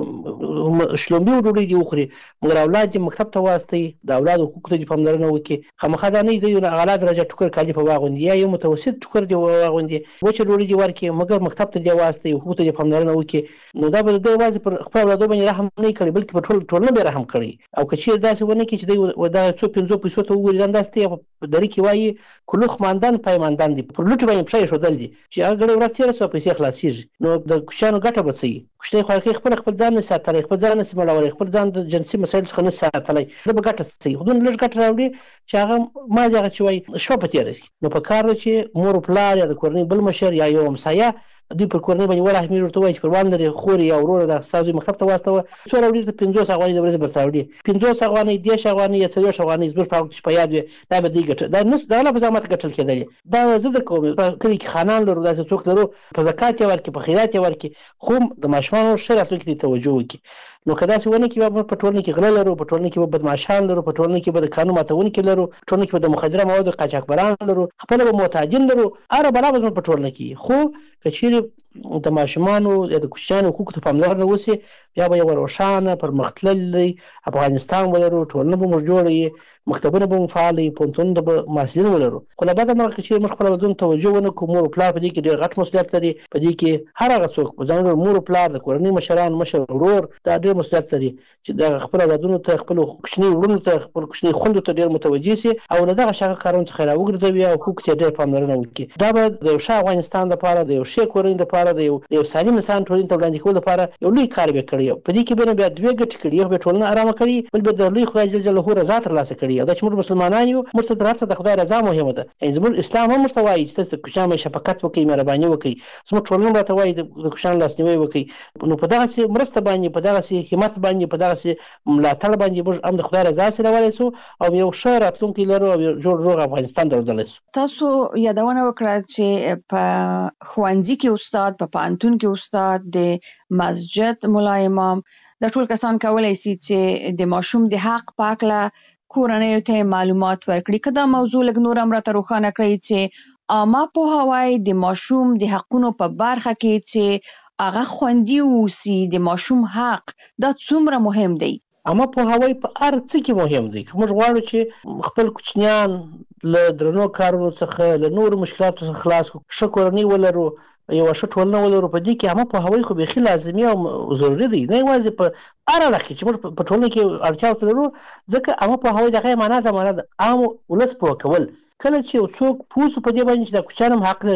شلومبي ډوډۍ دې وخوري مګر اولاد دې مکتب ته واستوي د اولاد حقوقو ته دې پاملرنه وکړي خامخا دا نه دی یو اعلی درجه ټوکر کالي په واغوندي یا یو متوسط ټوکر دې واغوندي وچه ډوډۍ دې ورکړي مګر مکتب ته دې واستوي حقوقو ته دې پاملرنه وکړي نو دا به د یوازې پر خپل اولادو باندې رحم نه کړي بلکې په ټول ټولنه به رحم کړي او که چیرې داسې ونه کړي چې دی دا څو پنځو پیسو ته وګوري دا داسې دی په درې کې وایي کلوخ ماندان پایماندان دي پر لوټ باندې پښه ایښودل دي چې هغه ګړۍ ورځ تېره شوه پیسې خلاصېږي نو د کوچیانو ګټه به څه وي کوچنی خوارکۍ خپل خپل ځان نه ساتلی خپل ځان نه سمړولی خپل ځان د جنسي مسایلو څخه نه ساتلی ده به ګټه څه وي خو دومره لږ ګټه راوړي چې هغه مازې هغه چې وایي شپه په تېره شي نو په کار ده چې مور و پلار یا د کورنۍ بل مشر یا یو همسایه دوی پر کورنۍ باندې ورحمېږي ورته وایي چې پروان لري خور یا وروره د ستا زوی مکتب ته واستوه څو راوړي ته پنځوس افغانۍ د ورځې به درته راوړي پنځوس افغانۍ دېرش افغانۍ یا څلوېښت افغانۍ زموږ په وخت چې په یاد وي دا به دوی ګټه دا نه د الله په زحمت ګټل کېدلې دا زه در کوم په کلي کې خانان لرو داسې څوک لرو په زکات یې ورکړي په خیرات یې ورکړي خو د ماشومانو ښه راتلونکي ته توجه وکړي نو که داسې ونه کړي به په ټولنه کې غله لرو په ټولنه کې به بدمعشان لرو په ټولنه کې به د قانون ماتونکي لرو په ټولنه کې به د مخدره موادو قاچاقبران لرو خپله به معتادین لرو هره بلا به زموږ په ټولنه کې خو که چیرې د ماشومانو یا د کوچنیانو حقوقو ته پاملرنه وشي بیا به یوه روښانه پرمختللی افغانستان ولرو ټولنه به موږ جوړه وي مکتبونه به مو فعال وي پوهنتونونه به محصلین ولرو خو له بده مرغه که چیرې موږ خپله بدون توجه ونه کړو مور و پلار په دې کې ډېر غټ مسؤلیت لري په دې کې هر هغه څوک په ځانګړي مور و پلار د کورنۍ مشران مشر ورور دا ډېر مسؤلیت لري چې دغه خپل اولادونو ته خپلو کوچني وروڼو ته خپل کوچني خویندو ته ډېر متوجه شي او له دغه شاقه کارونو څخه یې راوګرځوي او حقوقو ته یې ډېر پاملرنه وکړي دا به د یو ښه افغانستان لپاره د یو ښې کورنۍ لپاره د یو سالم انسان ټولنې ته وړاندې کولو لپاره یو لوی کار به کړی په دې کې به نه بیا دوې ګټې کړي یو به ټولنه ارامه کړي بل به د لوی خدای جل جلاله رضا ترلاسه کړي او دا چې موږ مسلمانان یو موږ ته تر هر څه د خدای رضا مهمه ده یعنې زموږ اسلام هم موږ ته وایي چې تاسو د کوچنیانو شفقت وکړئ مهرباني وکړئ زموږ ټولنه راته وایي د کوچنیانو لاسنیوی وکړئ نو په دغسې مرسته باندې په دغسې همت باندې په دغسې ملاتړ باندې موږ هم د خدای رضا سره راوړی سو او یو ښه راتلونکی لرو او یو جوړ روغ افغانستان درلودلی سو. تاسو یادونه وکړه چې په ښوونځي کې استاد په پوهنتون کې استاد د مسجد ملا امام دا ټول کسان کولی شي چې د ماشوم د حق په هکله کورنیو ته معلومات ورکړي که دا موضوع لږ نور هم راته روښانه کړئ چې عامه پوهاوی د ماشوم د حقونو په برخه کې چې هغه خوندي واوسي د ماشوم حق دا څومره مهم دی. عامه پوهاوی په هر څه کې مهم دی که موږ غواړو چې خپل کوچنیان له درنو کارونو څخه له نورو مشکلاتو څخه خلاص کړو ښه کورنۍ ولرو یوه ښه ټولنه ولرو په دې کې عامه پوهاوی خو بیخي لازمي او ضروري دی نه یوازې په هر اړخ کې چې موږ په ټولنه کې اړتیا ورته لرو ځکه عامه پوهاوی د هغې معنا ده معنا د عام ولس پوه کول کله چې یو څوک پوه سو په دې باندې چې دا کوچیان هم حق لري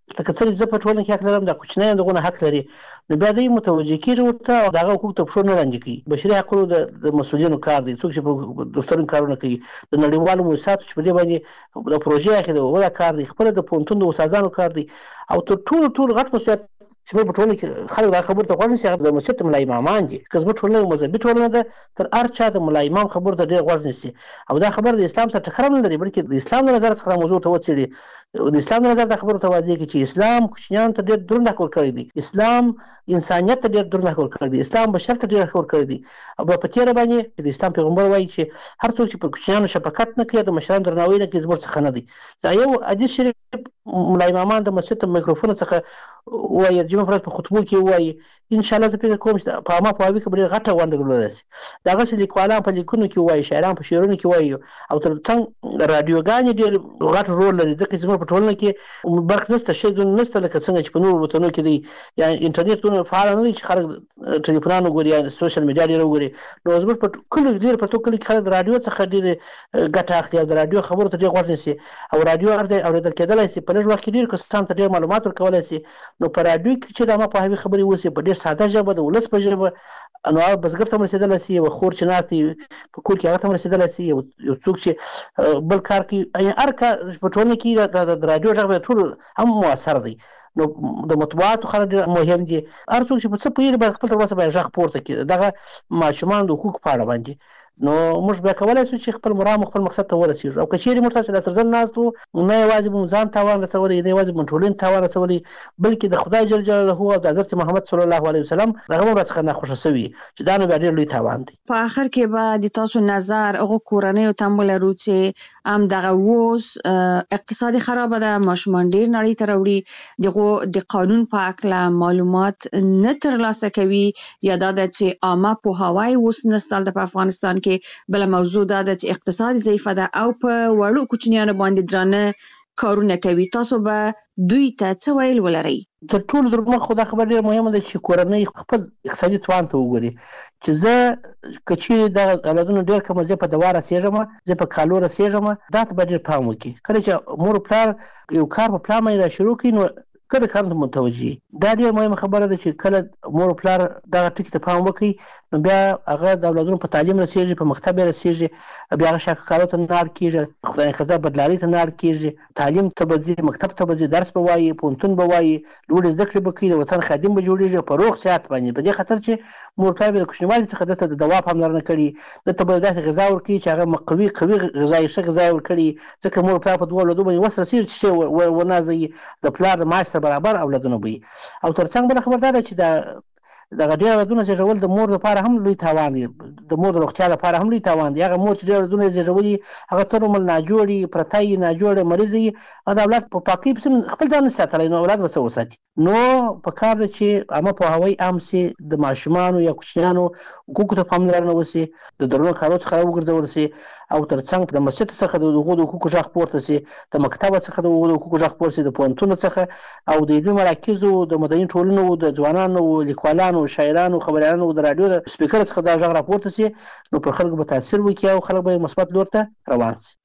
لکه څنګه چې په ټولنه کې حق لرم د کوچنیانو دغه حق لري نو بیا دوی متوجه کیږي ورته او دغه حقوق ته پښو نه لاندې کوي بشري حقوقو د مسؤلینو کار دی څوک چې په دفترونو کارونه کوي د نړیوالو مؤسساتو چې په دې باندې د پروژې اخیده ولا کار دی خپل د پونتون د استادانو کار دی او تر ټولو ټول غټ مسؤلیت چې په ټولنه کې خلک دا خبر ته غوړ نشي د مسجد ملای امامان دي که زما ټولنه مذهبي ټولنه ده تر هر چا د ملای امام خبر ته ډېر غوړ نشي او دا خبر د اسلام سره ټکر نه لري بلکې د اسلام نظر څخه موضوع ته وڅېړي د اسلام نظر د خبرو ته واضح کی چې اسلام کوچنیان ته ډېر درنه کول کړی دی اسلام انسانیت ته ډېر درنه کول کړی دی اسلام بشر ته ډېر کول کړی دی او په تیر باندې د اسلام پیغمبر وایي چې هر څوک چې په کوچنیانو شفقت نه کوي د مشرانو درناوی نه کوي زموږ څخه نه دی دا یو حدیث شریف ملای امامان د مسجد میکروفون څخه وایي جمعه پر په خطبو کې وایي ان شاء الله زه فکر کوم چې په ما په واوی کې ډېر غټه ونده ګرځي دا غسل لیکوالان په لیکونو کې وایي شاعران په شعرونو کې وایي او تر څنګه رادیوګانې ډېر غټ رول لري ځکه چې په ټولنه کې برق نشته شي نشته لکه څنګه چې په نور وطنونو کې دی یا انټرنیټونه فعال نه دي چې خلک ټلیفونانو ګوري یا سوشل میډیا ډېر وګوري نو زموږ په کله ډېر په ټول کې خلک رادیو څخه ډېر ګټه اخلي او د رادیو خبرو ته ډېر غوږ نیسي او رادیو اورېدل کېدلای شي په لږ وخت کې ډېر کسان ته ډېر معلومات ورکولای شي نو په رادیو کې چې د ما په هغه خبرې وسی په ډېر ساده ژبه د ولس په ژبه انو بزګر ته رسیدلای شي او خور چې ناستي په کور کې هغه ته رسیدلای شي یو څوک چې بل کار کوي هر کار په ټولنه کې د رادیو ژبه ټول هم موثر دی نو د مطبوعاتو خلک مهم دي هر څوک چې په څه پیری باید خپل ترڅ به ژغ پورته کړي دغه ماشومان د حقوق په اړه باندې نو موږ به کولای شو چې خپل مرام خپل مقصد ته ورسیږو او کچېری موږ تاسو سره ځان ناستو نه یوازې مو ځان تاوان رسولي نه یوازې مو ټولین تاوان رسولي بلکې د خدای جل جلاله او د حضرت محمد صلی الله علیه وسلم هغه موږ څخه نه خوشا سوي چې دا نه ډېر لوی تاوان دی په اخر کې به د تاسو نظر هغه کورنۍ او تمول روچه ام دغه ووس اقتصادي خراب ده ماشومان ډېر نړۍ ته راوړي دغه د قانون په اړه معلومات نه ترلاسه کوي یا دا چې عامه پوهاوی وس نستل د افغانستان کې بل موضوع دا چې اقتصاد ضعیف ده او په وړو کوچنیانو باندې درانه کارونه کوي تاسو به دوی ته څه ویل ولرئ تر ټولو درمه خو دا خبر ډېر مهمه ده چې کورنۍ خپل اقتصادي توان ته وګوري چې زه کچې د اولادونو ډېر کوم زه په دواره سیږم زه په کالو رسیږم دا ته به ډېر پام وکړي کله چې مور پلار یو کار په پلان باندې را شروع کړي نو کله کار ته متوجي دا ډېر مهمه خبره ده چې کله مور پلار دا ټکی ته پام وکړي نو بیا هغه د اولادونو په تعلیم رسیږي په مکتب رسیږي بیا هغه شاکارو ته نار کیږي خدای خدا بدلاري ته نار کیږي تعلیم ته بځي مکتب ته بځي درس به وایي پونتون به وایي لوړ زده کړې به کوي د وطن خادم به جوړیږي په روغ صحت باندې په دې خاطر چې مور پلار د کوچنیوالي څخه د دوا پاملرنه کړي د ته به داسې غذا ورکړي چې هغه قوي قوي غذایي ښه غذا ورکړي ځکه مور پلار په دوه اولادو باندې وس رسیږي چې ونازي د پلار د معاش سره برابر اولادونه وي او ترڅنګ بل خبردار چې دا دغه ډېر اولادونه زیږول د مور لپاره هم لوی تاوان دی د مور د روغتیا لپاره هم لوی تاوان دی هغه مور چې ډېر اولادونه زیږولي هغه تر عمر ناجوړي پرتای ناجوړه مریض وي هغه د اولاد په پاکۍ پسې خپل ځان ساتلی نو اولاد به څه وساتي نو په کار ده چې عامه پوهاوی عام سي د ماشومانو یا کوچنیانو حقوقو ته پاملرنه وسي د درنو کارو څخه وګرځول سي او ترڅنګ د مسجد څخه د هغو د حقوقو غږ پورته سي د مکتب څخه د هغو د حقوقو غږ پورته سي د پوهنتونو څخه او د علمي مراکزو د مدني ټولنو د ځوانانو لیکوالانو شاعرانو خبريالانو د رادیو د سپیکر څخه د غږ راپورته سي نو پر خلکو به تاثیر وکړي او خلک به مثبت لور ته روان سي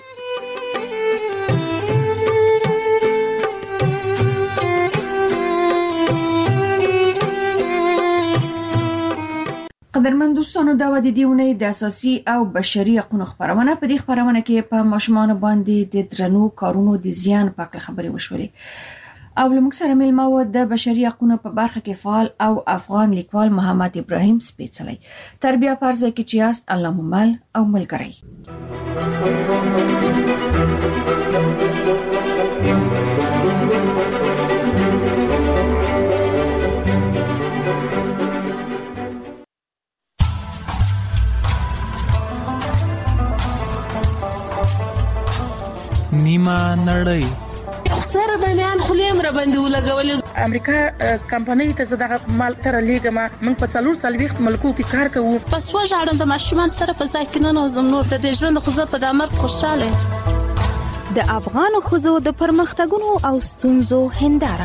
قدرمن دوستانو دا و د دیونه د اساسي او بشري حقوقو خبرونه په دې خبرونه کې په ماشومان باندې د درنو کارونو د زیان په اړه خبرې وشولې او لمک سره ملما و د بشري حقوقو په برخه کې فعال او افغان لیکوال محمد ابراهیم سپیڅلی تربیه پرځه کې چیاست الله ممل او ملګری نیمه نړۍ سره د میان خلیم را باندې ولګولې امریکا کمپنۍ ته زداغه مال تر لیګما من په څلور سلويخت ملکو کې کار کوو پس وژاړم د ماشومان سره په ځای کې نه نوزم نور د ژوند خو زه په دمر خوشاله د افغان خوځو د پرمختګونو او ستونزو هنداره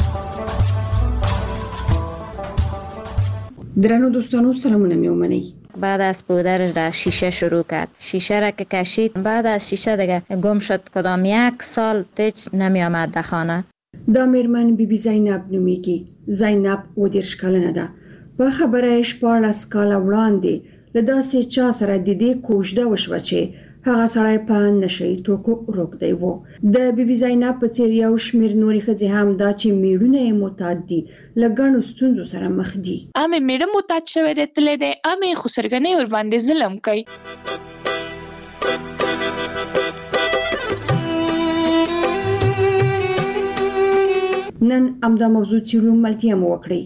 درنو دوستانو سلامونه میومنی بعد از پودرش را شیشه شروع کرد. شیشه را که کشید بعد از شیشه دیگه گم شد کدام یک سال تیچ نمی آمد در خانه. دا میرمن بیبي زینب نومیږي. زینب و دیرش کلنه ده. په خبره یې شپاړس کاله وړاندې له داسې چا سره د دې کوژده وشوه چې هغه سړی په نشه یي توکو روږدی و. د بیبي زینب په څېر یو شمېر نورې ښځې هم دا چې میړونه یې معتاد دي له ګڼو ستونزو سره مخ دي. امې میړه معتاد شوی دی تللی دی، امې خو سرګنۍ ورباندې ظلم کوي. نن همدا موضوع څېړو، ملتیا مو وکړئ.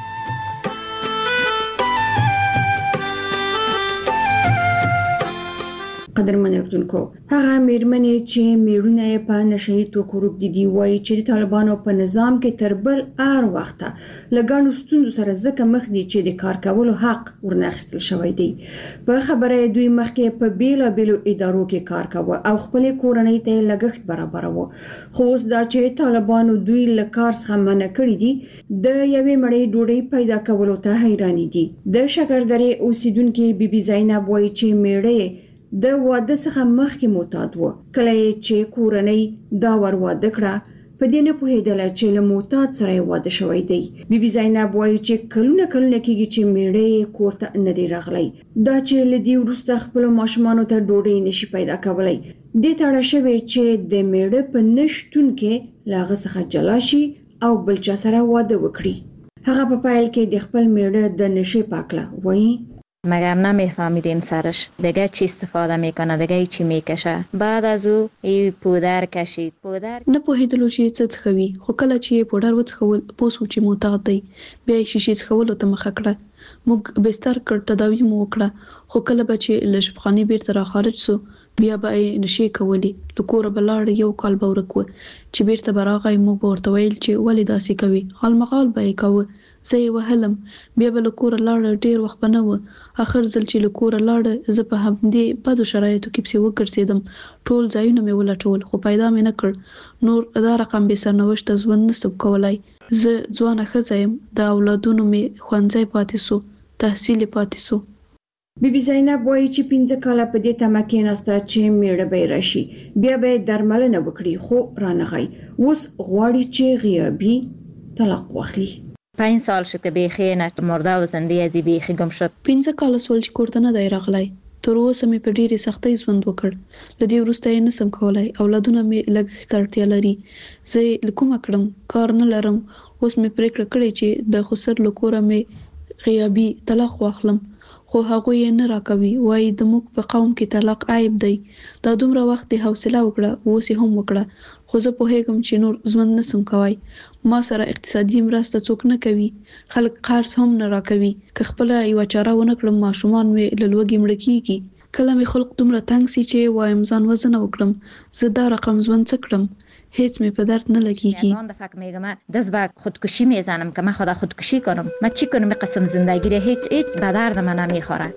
قدرمن اردوونکو، هغه میرمنې چې میړونه یې په نشه یي توکو روږدي دي وایي چې د طالبانو په نظام کې تر بل هر وخته له ګڼو ستونزو سره ځکه مخ دي چې د کار کولو حق ورنه اخیستل شوی دی. په خبره یې دوی مخکې په بیلابیلو ادارو کې کار کاوه او خپلې کورنۍ ته یې لګښت برابروه، خو اوس دا چې طالبانو دوی له کار څخه منع کړي دي د یوې مړۍ ډوډۍ پیدا کولو ته حیرانې دي. د شکردرې اوسیدونکې بیبي زینب وایي چې میړه د واده څخه مخکې معتاد و. کله چې کورنۍ دا ور واده کړه په دې نه پوهېدله چې له معتاد سره یې واده شوی دی. بیبي زینب وایي چې کلونه کلونه کېږي چې میړه یې کور ته نه دی راغلی. دا چې له دې وروسته خپلو ماشومانو ته ډوډۍ نشي پیدا کولی، دې تړه شوې چې د میړه په نه شتون کې له هغه څخه جلا شي او بل چا سره واده وکړي. هغه په پایل کې د خپل میړه د نشې پاکله وایي مگر نمیفهمیدیم سرش دیگه چی استفاده میکنه، دیگه چی میکشه. بعد از او ای پودر کشید. پودر نه پوهیدلو چې څه څخوي، خو کله چې پودر وڅخول پوسو چې معتاد دی بیا یې شیشې څخولو ته مخه کړه. موږ بستر کړ، تداوی مو وکړه، خو کله به چې له شفخانې بیرته را خارج سو بیا به یې نشې کولې. له کوره به لاړ، یو کال به ورک و چې بیرته به راغی. موږ به ورته ویل چې ولې داسې کوي، حالمغال به یې کوه. زه یې وهلم، بیا به له کوره لاړه، ډېر وخت به نه و. اخر ځل چې له کوره لاړه زه په همدې بدو شرایطو کې پسې وګرځېدم. ټول ځایونه مې ولټول خو پیدا مې نه کړ. نور دا رقم بې سرنوشته ژوند نسم کولی. زه ځوانه ښځه یم، د اولادونو مې ښوونځی پاتې سو، تحصیل یې پاتې سو. بیبي زینب وایي چې پنځه کاله په دې تمه کېناسته چې میړه به یې راشي، بیا به یې درملنه وکړي، خو رانغی. اوس غواړي چې غیابي طلاق واخلي. پنج سال شد که بیخی مرده و زنده ازی بیخی گم شد. پنځه کاله سول چې کور ته نه دی راغلی. تر اوسه مې په ډېرې سختۍ ژوند وکړ. له دې وروسته یې نسم کولی. اولادونه مې لږ ته اړتیا لري. زه یې له کومه کړم، کار نه لرم. اوس مې پرېکړه کړې چې د خسر له کوره مې غیابي طلاق واخلم، خو هغوی یې نه راکوي. وایي د موږ په قوم کې طلاق عیب دی. دا دومره وخت یې حوصله وکړه، اوس یې هم وکړه، خو زه پوهېږم چې نور ژوند نسم کوی. ما سره اقتصادي مرسته څوک نه کوي، خلک قرض هم نه راکوي. که خپله یوه چاره ونه کړم ماشومان مې له لوږې مړه کېږي. کله مې خلق دومره تنګ سي چې وایم ځان وزنه وکړم، زه دا رقم ژوند څه کړم، هیچ می په درد نه لگیږي. من دفعه که میگم دست به خودکشی میزنم که من خدا خودکشی کنم، من چی کنم؟ این قسم زندگی را هیچ هیچ به درد من نمیخوره.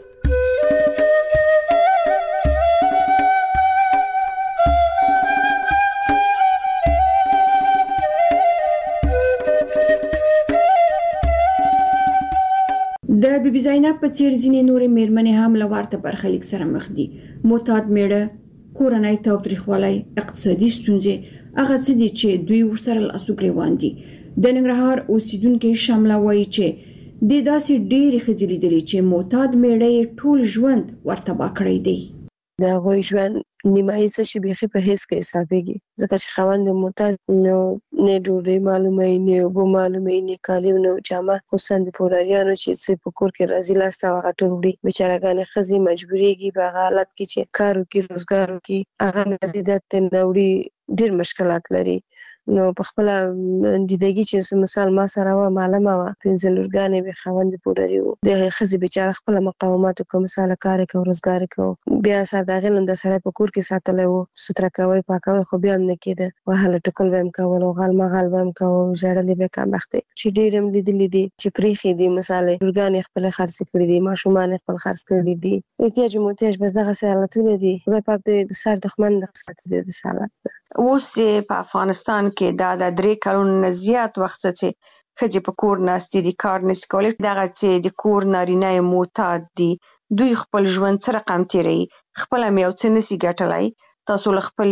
د بیبي زینب په څیر ځینې نورې میرمنې هم له ورته برخلیک سره مخ دي. معتاد میړه، کورنۍ تاوتریخوالی، اقتصادي ستونزې، هغه څه دي چې دوی ورسره لاس و ګریوان دي. د ننګرهار اوسیدونکې شمله وایي چې د داسې ډېرې ښځې لیدلې چې معتاد میړه یې ټول ژوند ورتباه کړی دی. د هغوی ژوند نیمایي څه شي بیخي په هیڅ کې حسابېږي، ځکه چې خاوند معتاد نو نه ډوډۍ معلومه یې، نه اوبه معلومه یې، نه کالي، نه جامه. خصوصا د پوډاریانو چې څه په کور کې راځي لاسته هغه ټول وړي. بیچارهګانې ښځې مجبورېږي په هغه حالت کې چې کار وکړي، روزګار وکړي، هغه مزیدات ترې نه وړي، ډېر مشکلات لري. نو په خپله دیدګي چې مثال ما سره وه، معلمه وه، پنځه لورګانې وې، خاوند یې پوډري و. د ښځې بیچاره خپله مقاومت وکړه، مثاله کار یې کوه، روزګار یې کوه. بیا سر د هغې نه د سړی په کور کې ساتلی و، ستره کوی، پاکوی، خو بیا هم نه کېده. وهله ټوکل به یې هم کولو، غل مغل به یې هم کوه، ژړل یې به یې کمبختې. چې ډېر هم لیدلي دي چې پرېښي دي، مثال لورګانې خپلې خرڅې کړي دي، ماشومان یې خپل خرڅ کړي دي. احتیاج و محتاج بس دغسې حالتونه دي. خدای پاک دې د سر دښمن دغه ساتي دې داسې حالت ده. اوس په افغانستان کې دا د درې کلونو نه زیات وخت چې ښځې په کور ناستې دي، کار نشي کولی. دغه چې د کور نارینه یې معتاد دي، دوی خپل ژوند څه رقم تېروي، خپله هم یو څه نشي ګټلی. تاسو له خپلې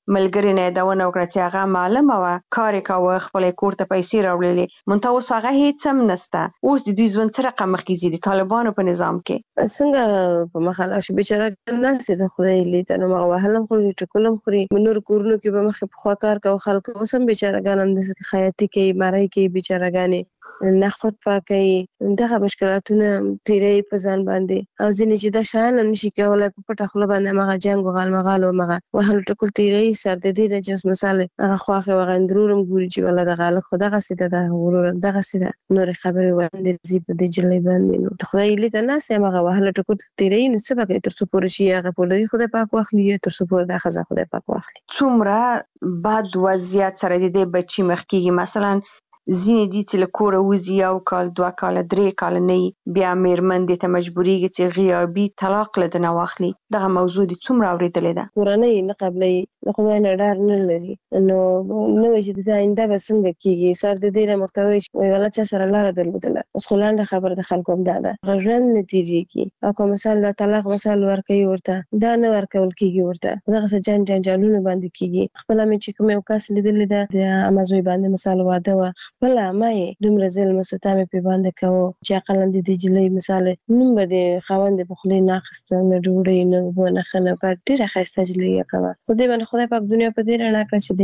ملګری نه یادونه وکړه چې هغه معلمه وه، کار یې کاوه، خپلې کور ته پیسې راوړلې، منتها اوس هغه هېڅ هم نسته. اوس د دوی ژوند څه رقم مخکې ځي د طالبانو په نظام کې؟ څنګه په مخه لاړ شي بیچاره ناستې د خدای لیته نو مغه وهلم خوري ټکولم خوري نور کورونو کې به مخې په خوا کار کوي خلک اوس هم بیچارهګان هم د خیاطي کوي مړی کوي بیچارهګانې نخود پاکي دغه مشکلاتونه تیرې په ځان باندې او ځینې چې د شان نشي کولای په پټه خپل باندې مغه جنگ غال مغالو مغه وهل ټکول تیرې سر د دې نه چې مثال هغه خواخه وغندرورم ګوري چې ولا د غاله خو دغه سیده د ورور دغه سیده نور خبرې وړاندې زی په دې جلې باندې نو خدای لیته نه سم هغه وهل ټکول تیرې نو څه پکې تر څو پورې شي هغه په لري خدای پاک واخلي تر څو پورې د خزه خدای پاک واخلي. څومره بد وضعیت سره د دې بچی مخ کېږي؟ مثلا ځینې دي چې له کوره وځي یو کال دوه کاله درې کاله نه وي بیا مېرمن دې ته مجبورېږي چې غیابي طلاق له ده نه واخلي. دغه موضوع دې څومره اورېدلې ده؟ کورنۍ نه قبلوي د خدای نه ډار نه لري نو نه وایي چې د آینده به څنګه کېږي سر د دې نه ورته وایي چې وایي والله چا سره لاره درلودله اوس خو لنډه خبره د خلکو هم دا ده هغه ژوند نه تېرېږي او که مثال د طلاق مثال ورکوي ورته دا نه ورکول کېږي ورته دغسې جنګ جنجالونه باندې کېږي. خپله مې چې کوم یو کس لیدلی ده د امازوی باندې مثال واده وه خپله ما یې دومره ظلم ستم یې پرې باندې کوه چې عقلا د دې جلۍ مثال نوم به د خاوند په خولې نه اخیسته نه ډوډۍ نه اوبه نه ښه نه بد ډېره ښایسته جلۍ یې کوه خو دې باندې خدای پاک دنیا په دې رڼا کړه چې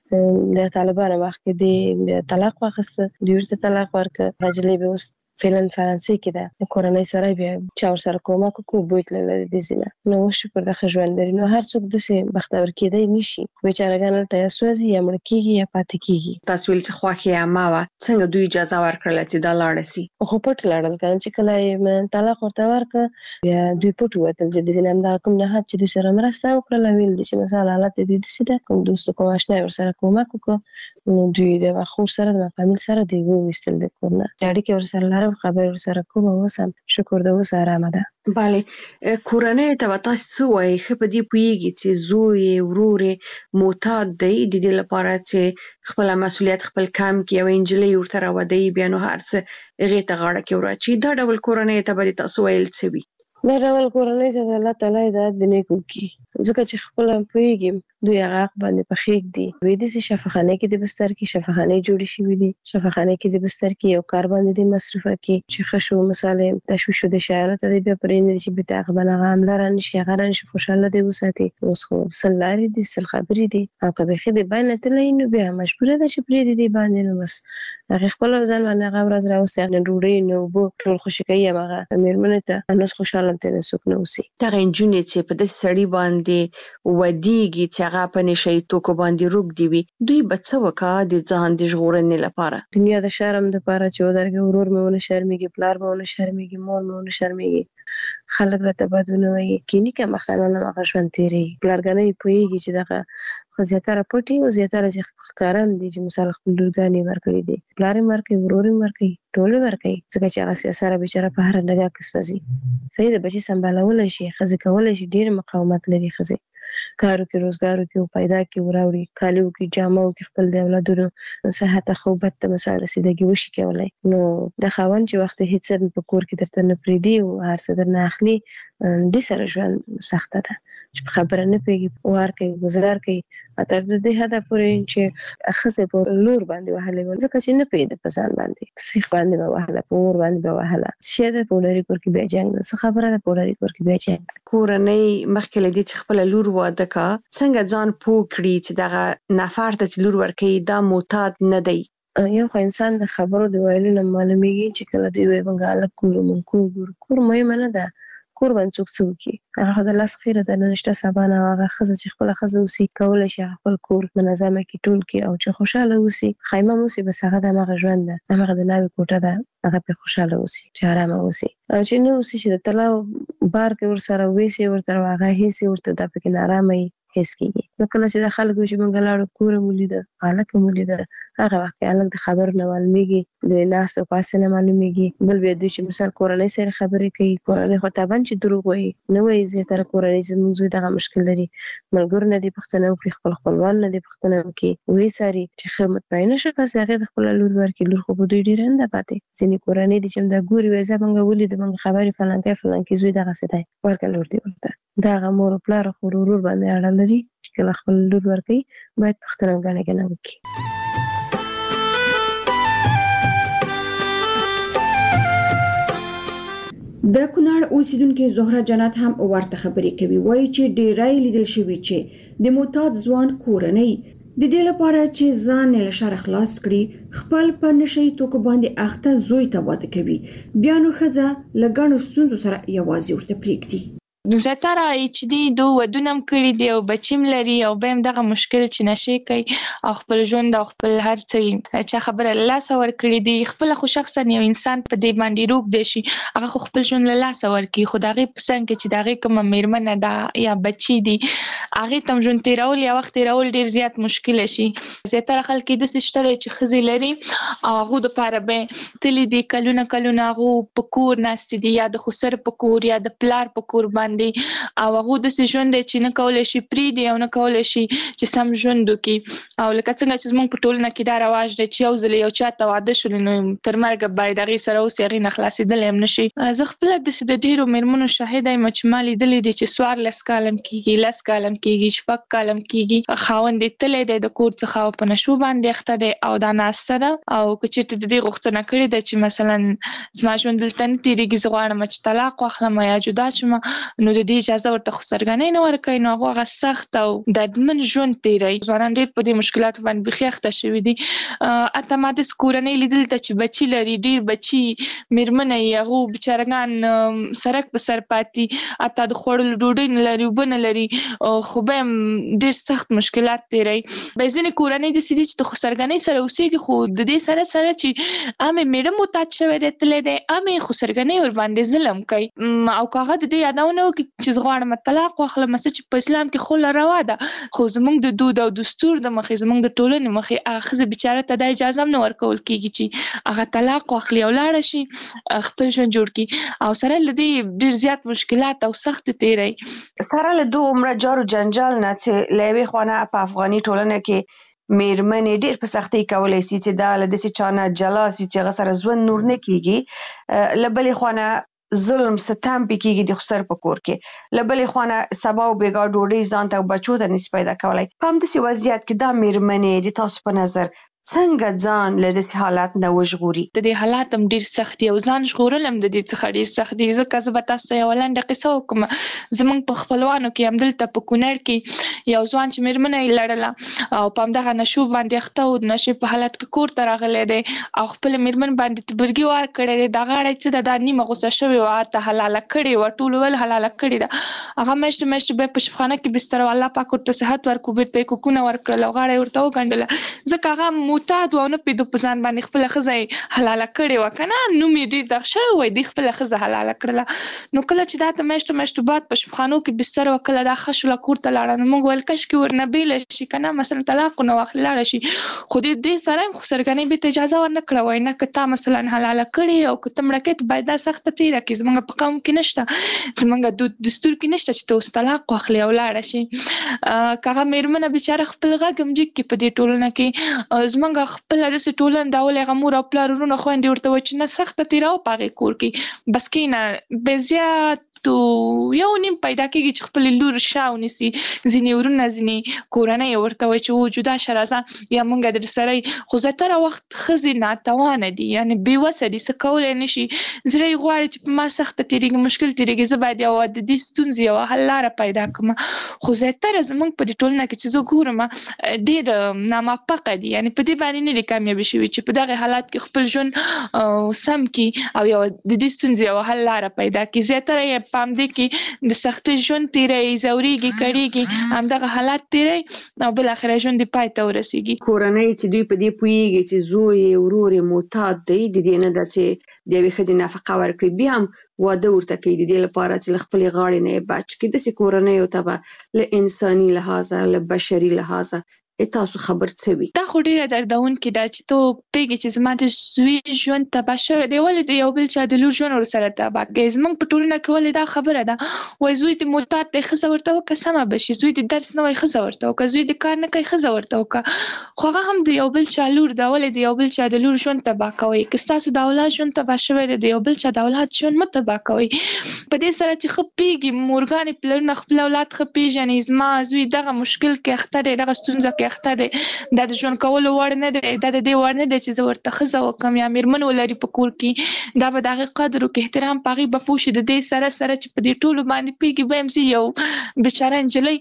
د د طالبانو وخت کې د طلاق واخیسته دوی ورته طلاق ورکړه هغه جلۍ به اوس فعلا فرانسې کې ده د کورنۍ سره بیا چا ورسره کومک وکړو بوی تللی د دې ځای نه نو شکر د ښه ژوند لري نو هر څوک داسې بختور کېدی نشي بیچارهګان هلته یا سوځي یا مړه کېږي یا پاتې کېږي. تاسو ویل چې خوښ یې عامه وه څنګه دوی اجازه ورکړله چې دا لاړه سي؟ خو پټ لاړل که نه چې کله یې طلاق ورته ورکړه بیا دوی پټ ووتل د دې نه همدغه کوم نهاد چې دوی سره مرسته وکړله ویل دي چې مثال حالت د دوی داسې ده کوم دوست کوم اشنا ورسره کومک وکړو نو دوی د خور سره د فامیل سره دوی وویستل د کور نه اړیکې ورسره لرم خبرې ورسره کوم اوس هم شکر د اوس آرامه ده. بله کورنۍ ته به تاسو څه وایي ښه په دې پوهېږي چې زوی یې ورور یې معتاد دی د دې لپاره چې خپله مسؤلیت خپل کم کړي یوه نجلۍ ورته راودوي بیا نو هر څه هغې ته غاړه کې وراچوي دا ډول کورنۍ ته به تاسو ویل څه وي؟ دا ډول کورنۍ ته د الله تعالی هدایت د نیک وکړي ځکه چې خپله پوهېږم دوی هغه حق باندې په خېږ دي دوی داسې شفاخانې کې د بستر کې شفاخانې جوړې شوي دي شفاخانې کې د بستر کې یو کار باندې دې مصرفه کړي چې ښه شو مثال تشویش د شایانو ته دی بیا پرېږدي چې بېرته هغه باندې هغه حمله رانشي هغه رانشي خوشحاله دې وساتي اوس خو سل لارې دي سل خبرې دي او که بیخي د بای نه تللی نو بیا مجبوره ده چې پرېږدي دې باندې نو بس هغې خپله ځان باندې هغه ورځ راوستې نه ډوډۍ نه اوبه ټول خوشي کوي هماغه مېرمنې ته نو خوشحاله ترې څوک نه اوسي. دغه نجونې چې په داسې سړي باندې ودیږي چې هغه په نشه یي توکو باندې روږدي وي دوی به څه وکړه د ځان د ژغورنې لپاره؟ دنیا د شرم دپاره چې ودرېږي ورور مې ونه شرمېږي پلار مې ونه شرمېږي مور مې ونه شرمېږي خلک راته بدونه وایي کیني که مختلن هغه ژوند تېرېږي پلارګانۍ پوهېږي چې دغه خو زیاتره پټي او زیاتره چې ښکاره هم دي چې مثال خپل لورګانې ورکړي دي پلار یې ورکوي ورور یې ورکوي ټول یې ورکوي ځکه چې هغه سیاسره بیچاره په هره ډګه کې سوځي صحیح د بچي سمبالولی شي ښځې کولی شي ډېر مقاومت لري ښځې کارو کې روزګارو کې او پیدا کې وراوړي کالیو کې جامو کې خپل د اولادونو صحت خوبت ته مثال رسیدګي وشي کولای نو د خاوند چې وخت هیڅ په کور کې درته نه پریدي او هر څه درنه اخلي د سره ژوند سخته ده چې خبره نه پیږي وار کوي گزار کوي تر دې حده پورې چې ښځې په لور باندې وهلې وه ځکه چې نه پوهېده په ځان باندې سیخ باندې به وهله په اور باندې به وهله څه ده په ډاري کور کې بیا جنګ ده څه خبره ده په ډاري کور کې بیا جنګ ده. کورنۍ مخکې له دې چې خپله لور واده کا څنګه ځان پوه کړي چې دغه نفر ته چې لور ورکوي دا معتاد نه دی؟ یو خو انسان د خبرو د ویلو نه معلومیږي چې کله دوی وایي موږ هلک ګورو موږ کور ګورو کور مهمه نه ده کور باندې څوک څه وکړي هغه خو د لاس خیره ده نن شته سبا نه هغه ښځه چې خپله ښځه اوسي کولی شي هغه خپل کور منظمه کړي ټول کړي او چې خوشحاله اوسي خیمه هم اوسي بس هغه د همغه ژوند ده همغه د ناوې کوټه ده هغه پرې خوشحاله اوسي چې ارامه اوسي او چې نه اوسي چې د طلا بار کې ورسره ویسي ورته هغه هېڅ ورته دا پکې نارامه وي هېڅ کېږي نو کله چې د خلکو چې موږ لاړو کور مو لیده هلکه مو لیده هغه واقعا لږ د خبر نه معلومیږي د لاس او فاصله معلومیږي. بل بیا دوی چې مثال کورنۍ سره خبرې کوي، کورنۍ خو طبعا چې دروغ وایي نه وایي زیاتره کورنۍ زموږ زوی دغه مشکل لري، ملګرو نه دي پوښتنه وکړي، خپل خپلوان نه دي پوښتنه وکړي، وایي ساري چې ښه مطمئنه شو پس هغې د خپله لور ورکړي. لور خو په دوی ډېره نه ده پاتې، ځینې کورنۍ دي چې همدا ګوري وایي زه موږ ولیدو موږ خبرې فلانکی فلانکي زوی دغسې دی ورکړه لور دې ورته. د هغه مور او پلار خو ورور باندې اړه لري چې کله خپل لور ورکوي باید پوښتنه ګڼه ګڼه وکړي. د کونړ اوسیدونکو زهره جنت هم ورته خبرې کوي، وایي چې ډیرای لیدل شوی چې د معتاد ځوان کورنۍ د دې لپاره چې ځان له شر خلاص کړي خپل په نشي توکو باندې اخته زوی ته واده کوي، بیا نو ښځه له ګڼو ستونزو سره یوازې ورته پرېږدي. زیاتره چې دی دو ودونه هم کړي دي او بچیم لري او به هم دغه مشکل چې نشي کوي او خپل ژوند او خپل هر څه چې خبره لاس ور کړی دي، خپل خو شخصا یو انسان په دې باندې روغ دی شي هغه خو خپل ژوند لاس ور کوي، خو دغه پسند کې چې دغه کوم میرمنه ده یا بچی دي هغه تم ژوند تیرول یا وخت تیرول ډیر زیات مشکل شي. زیاتره خلک د سشتره چې خزي لري او هغه د پاره به تل دي کلونه کلونه هغه پکور ناست دي یا د خسر پکور یا د پلار پکور باندې او هغه د ژوند چې نه کولای شي پری دی او نه کولای شي چې سم ژوند وکړي. او لکه څنګه چې موږ په ټولنه کې دا رواج دی چې یو ځل یو چاته واده شول نو تر مرګ باید هغه سره اوس هغه نه خلاصېدل هم نشي. زه خپل د ډیرو میرمنو شاهد یم چې مالي دلې دي چې سوار لس کالم کېږي لس کالم کېږي شپږ کالم کېږي خاوند تلې دی د کور څخه په نشو باندې اخته دی او دا ناسته ده او چې ته د دې غوښتنه کړې ده چې مثلا زما ژوند دلته نه تېرېږي زه غواړم چې طلاق واخلم یا جدا شم نو د دې اجازه ورته خو سرګنۍ نه ورکوي نو هغه سخت او دردمن ژوند تیروي. ځوانان ډېر په دې مشکلاتو باندې بیخي اخته شوي دي. اته ما داسې کورنۍ لیدلي ده چې بچي لري ډېر بچي میرمنه یې هغو بچارهګان سرک په سر پاتې اته د خوړلو ډوډۍ نه لري اوبه نه لري خو به هم ډېر سخت مشکلات تیروي. به ځینې کورنۍ داسې دي چې د خو سرګنۍ سره اوسېږي خو د دې سره سره چې امې میړه معتاد شوی دی تللی دی امې خو سرګنۍ ورباندې ظلم کوي او که هغه د دې یادونه وکړي چې زه غواړم طلاق واخلم څه چې په اسلام کې خو روا ده خو زموږ د دود او دستور د مخې زموږ د ټولنې مخې هغه ښځې بیچاره ته دا اجازه هم نه ورکول کېږي چې هغه طلاق واخلي او لاړه شي خپل ژوند جوړ کړي او سره له دې ډېر زیات مشکلات او سخت تیروي. سره له دو عمره جار و جنجال نه چې له یوې خوا نه په افغاني ټولنه کې میرمنې ډېر په سختۍ کولی سي چې دا له داسې چا نه جلا سي چې هغه سره ژوند نور نه کېږي. له بلې خوا نه ظلم ستم پې کېږي د خسر په کور کې، له بلې خوا نه سبا او بېګا ډوډۍ ځان ته او بچو ته نشي پیدا کولی. په همداسې وضعیت کې دا میرمنې د تاسو په نظر څنګه ځان له داسې حالات نه وژغوري؟ د دې حالات هم ډېر سخت دي او ځان ژغورل هم د دې څخه ډېر سخت دي. ځکه زه به تاسو ته یوه لنډه قصه وکړم. زموږ په خپلوانو کې همدلته په کونړ کې یو ځوان چې میرمنه یې لرله او په همدغه نشو باندې اخته و د نشې په حالت کې کور ته راغلی دی او خپله میرمن باندې تبرګي وار کړی دی. دا غاړه چې ده دا نیمه غوسه شوې وه هلته حلاله کړې وه ټولو ویل حلاله کړې ده. هغه میاشتې میاشتې به یې په شفخانه کې بستر و الله پاک ورته صحت ورکړو بېرته یې کوکونه ورکړل او غاړه یې ورته وګنډله ځکه هغه معتاد و او نه د په ځان باندې خپله ښځه یې حلاله کړې وه که نه نوم یې ډېر دغ شوی وی دوی خپله ښځه حلاله کړله. نو کله چې دا ته میاشتو میاشتو بعد په شپخانو کې بستر وه کله دا ښه شوله کور ته لاړه نو موږ ویل کشکې ورنه بېله شي که نه مثلا طلاق ونه واخلي لاړه شي خو د دې سره هم خو سرګنۍ بېرته اجازه ورنه کړه وایي نه که تا مثلا حلاله کړې او که ته مړه کوې ته باید دا سخته تېره کړې زموږ په قوم کې نشته زموږ دود دستور کې نشته چې ته اوس طلاق واخلې او لاړه شي. که هغه میرمنه بېچاره خپل غږ هم جګ کړي په دې ټولنه کې زموږ خپله داسې ټولنه دا ولې هغه مور او پلار ورونه خویندې ورته وایي چې نه سخته تېروه په هغې کور کې بس کښېنه بې زیات تو یو نیم پیدا کېږي چې خپلې لور شا ونیسي ځینې ورونه ځینې کورنۍ ورته وایي چې و جدا شه راځه یا موږ در سره خو زیاتره وخت ښځې ناتوانه دي یعنې بېوسه دي څه کولی نه شي زړه یې غواړي چې په ما سخته تېرېږي مشکل تېرېږي زه باید یوه د دې ستونزې یوه حل لاره پیدا کړم خو زیاتره زموږ په دې ټولنه کې چې زه ګورم ډېر ناموفقه دي یعنې په دې باندې نه دي کامیابې شوي چې په دغه حالات کې خپل ژوند سم کړي او یوه د دې ستونزې یوه حل لاره پیدا کړي. زیاتره یې په همدې کې د سختۍ ژوند تېروي ځورېږي کړېږي همدغه حالات تېروي او بالاخره ژوند یې پای ته ورسېږي. کورنۍ چې دوی په دې پوهېږي چې زوی یې ورور یې معتاد دی د دې نه ده چې د یوې ښځې نفقه ورکړي بیا هم واده ورته کوي د دې لپاره چې له خپلې غاړې نه یې بچ کړي. داسې کورنیو ته به له انساني لحاظه له بشري لحاظه تاسو خبر څه وي؟ دا خو ډیره دردونکې ده چې ته پوهېږې چې زما د زوی ژوند تباه شوی دی، ولې د یو بل چا د لور ژوند ورسره تباه کوي؟ زموږ په ټولنه کې ولې دا خبره ده وایي زوی دې معتاد دی ښځه ورته وکړه سمه به شي، زوی دې درس نه وایي ښځه ورته وکړه، زوی دې کار نه کوي ښځه ورته وکړه، خو هغه هم د یو بل چا لور ده، ولې د یو بل چا د لور ژوند تباه کوئ؟ که ستاسو د اولاد ژوند تباه شوی دی د یو بل چا د اولاد ژوند مه تباه کوئ. په دې سره چې ښه پوهېږي مورګانې پلرونه خپل اولاد ښه پېژني، زما زوی دغه مشکل کې اخته دی، دغه ستونزه کې اخته دی، دا د ژوند کولو وړ نه دی، دا د دې وړ نه دی چې زه ورته ښځه وکړم یا مېرمن ولري په کور کې، دا به د هغې قدر وکړي احترام په هغې به پوه شي. د دې سره سره چې په دې ټولو باندې پوهېږي به یم زه یو بېچاره نجلۍ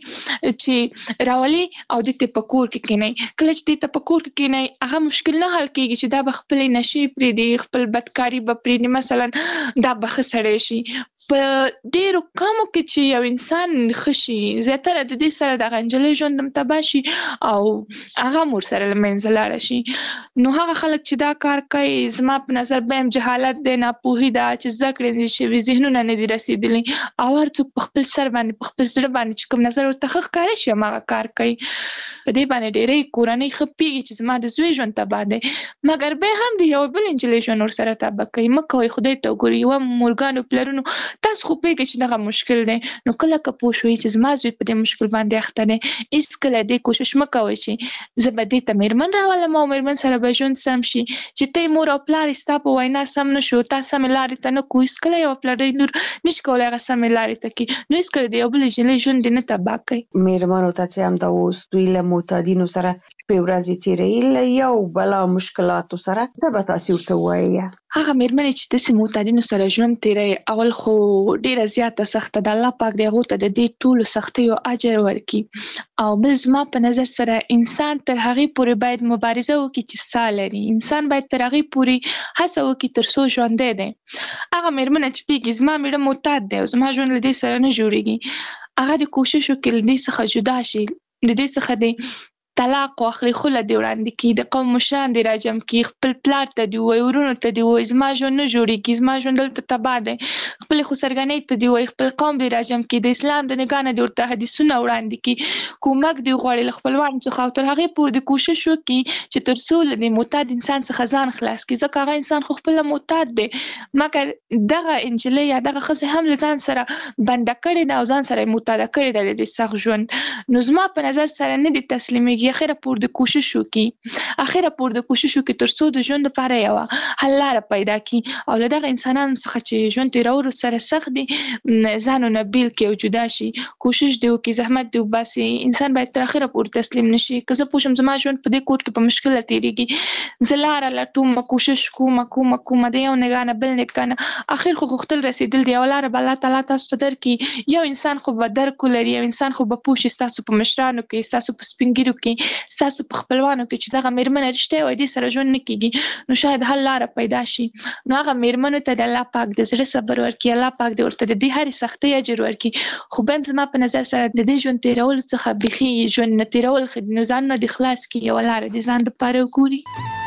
چې راولي او دې ته په کور کې کښېنئ، کله چې دې ته په کور کې کښېنئ هغه مشکل نه حل کېږي چې دا به خپلې نشې پرېږدي، خپل بدکاري به پرېږدي، مثلا دا به ښه سړی شي. په ډېرو کمو کې چې یو انسان ښه شي زیاتره د دې سره دغه نجلۍ ژوند هم تباه شي او هغه هم ورسره له منځه لاړه شي. نو هغه خلک چې دا کار کوي زما په نظر به هم جهالت دی، ناپوهي ده چې زده کړې دي شوي، ذهنونه نه دي رسېدلي او هر څوک په خپل سر باندې په خپل زړه باندې چې کوم نظر ورته ښه ښکاره شي هماغه کار کوي. په دې باندې ډېرې کورنۍ ښه پوهېږي چې زما د زوی ژوند تباه دی، مګر بیا هم د یو بل نجلۍ ژوند ورسره تباه کوي. مه کوئ، خدای ته وګورئ. یوه مورګانو پلرونو تاسو خو پوهېږئ چې دغه مشکل دی، نو کله که پوه شوئ چې زما زوی په دې مشکل باندې اخته دی، هېڅکله دې کوشش مه کوئ چې زه به دې ته مېرمن راولم او مېرمن سره به ژوند سم شي، چې ته یې مور او پلار یې ستا په وینا سم نه شو، تا سمې لارې ته نه کړو، هېڅکله یوه پلرۍ لور نشي کولی هغه سمې لارې ته کړي، نو هېڅکله د یو بل نجلۍ ژوند دې نه تباه کوي. مېرمنو ته چې همدا اوس دوی له معتادینو سره شپې ورځې تېروي له یو بلا مشکلاتو سره، څه به تاسې ورته ووایئ؟ هغه مېرمنې چې داسې معتادینو سره ژوند تېروي اول خو ډېره زیاته سخته ده، الله پاک دې هغو ته د دې ټولو سختیو اجر ورکړي. او بل زما په نظر سره انسان تر هغې پورې باید مبارزه وکړي چې ساه لري، انسان باید تر هغې پورې هڅه وکړي تر څو ژوندی دی. هغه مېرمنه چې پوهېږي زما مېړه معتاد دی او زما ژوند له دې سره نه جوړېږي، هغه دې کوشش وکړي له دې څخه جدا شي، له دې څخه دې طلاق واخلي، خوله دې وړاندې کړي، د قوم مشران دې راجم کړي، خپل پلار ته دې ووایي، ورونو ته دې ووایي زما ژوند نه جوړېږي، زما ژوند دلته تباه دی، خپلې خسرګنۍ ته دې ووایي، خپل قوم دې راجم کړي، د اسلام د نګاه نه دې ورته حدیثونه وړاندې کړي، کومک دې وغواړي له خپلوانو څخه او تر هغې پورې دې کوشش وکړي چې تر څو له دې معتاد انسان څخه ځان خلاص کړي، ځکه هغه انسان خو خپله معتاد دی، مګر دغه نجلۍ یا دغه ښځې هم له ځان سره بنده کړې ده او ځان سره یې معتاده کړې ده د دې سخت ژوند. نو زما په نظر سره نه دې تسلیمېږي، اخره پورې د کوشش وکړي، اخره پورې د کوشش وکړي تر څو د ژوند لپاره یوه حل لاره پیدا کړي او له دغه انسانانو څخه چې ژوند تېرولو سره سخت دي ځانونه بیل کړي او جدا شي، کوشش دې وکړي، زحمت دې وباسي. انسان باید تر اخره پورې تسلیم نه شي. که زه پوه شم زما ژوند په دې کور کې په مشکله تېرېږي، زه لاره لټوم، کوشش کوم کوم کوم د یو نګاه نه بل نګاه نه، اخر خو غوښتل رسېدل دی، یوه لاره به الله تعالی تاسو ته درکړي. یو انسان خو به درک ولري، یو انسان خو به پوه شي ستاسو په مشرانو کې، ستاسو په سپین ږیرو کې، ستاسو په خپلوانو کې چې دغه مېرمنه رښتیا وایي دې سره ژوند نه کېږي، نو شاید حل لاره پیدا شي. نو هغه مېرمنو ته د الله پاک د زړه صبر ورکړي، الله پاک دې ورته د دې هرې سختۍ اجر ورکړي. خو به هم زما په نظر سره د دې ژوند تېرولو څخه بیخي ژوند نه تېرول ښه دي، نو ځانونه دې خلاص کړي، یوه لاره دې ځان دپاره وګوري.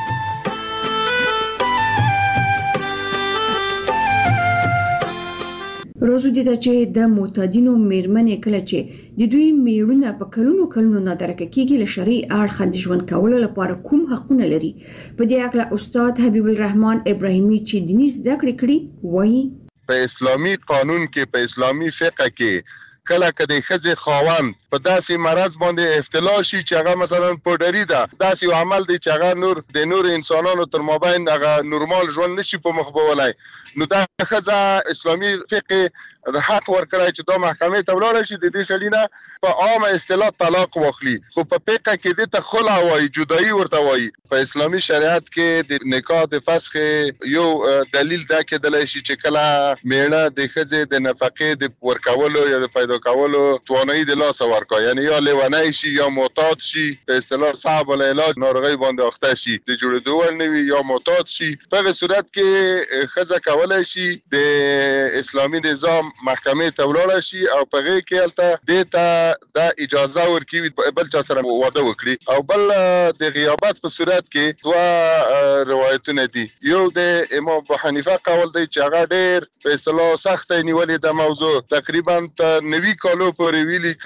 روزو دي ته چې د معتادینو مېرمنې کله چې د دوی میړونه په کلونو کلونو نادرکه کېږي له شرعي اړخه د ژوند کولو لپاره کوم حقونه لري. په دې اړه استاد حبیب الرحمن ابراهیمي چې دیني زده کړې کړي وایي په اسلامي قانون کې، په اسلامي فقه کې کله کله ښځې خاوند په داسې مرض باندې ابتلا شي چې هغه مثلا پوډري ده، داسې یو عمل دی چې هغه نور د نور انسانانو تر مابین هغه نورمال ژوند نشي په مخ بولی، نو دا ښځه اسلامي فقه د حق ورکړی چې دا محکمې ته ولاړه شي، د دې سړي نه په عامه اصطلاح طلاق واخلي. خو په فقه کې دې ته خلع وایي، جدایي ورته وایي. په اسلامي شریعت کې د نکاح د فسخ یو دلیل دا کېدلی شي چې کله میړه د ښځې د نفقې د ورکولو یا د پیدا کولو توانایي د لاسه ورکړي، یعنی یا لیونی شي یا معتاد شي، په اصطلاح صعب العلاج ناروغۍ باندې اخته شي، د جوړېدو وړ نه وي یا معتاد شي. په هغه صورت کې ښځه کولی شي د اسلامي نظام محکمې ته ولاړه شي او په هغې کې هلته دې ته دا اجازه ورکوي بل چا سره واده وکړي. او بل د غیابت په صورت کې دوه روایتونه دي، یو د امام ابو حنیفه قول دی چې هغه ډېر په اصطلاح سخته نیولې ده موضوع، تقریبا تر نوي کالو پورې ویلي که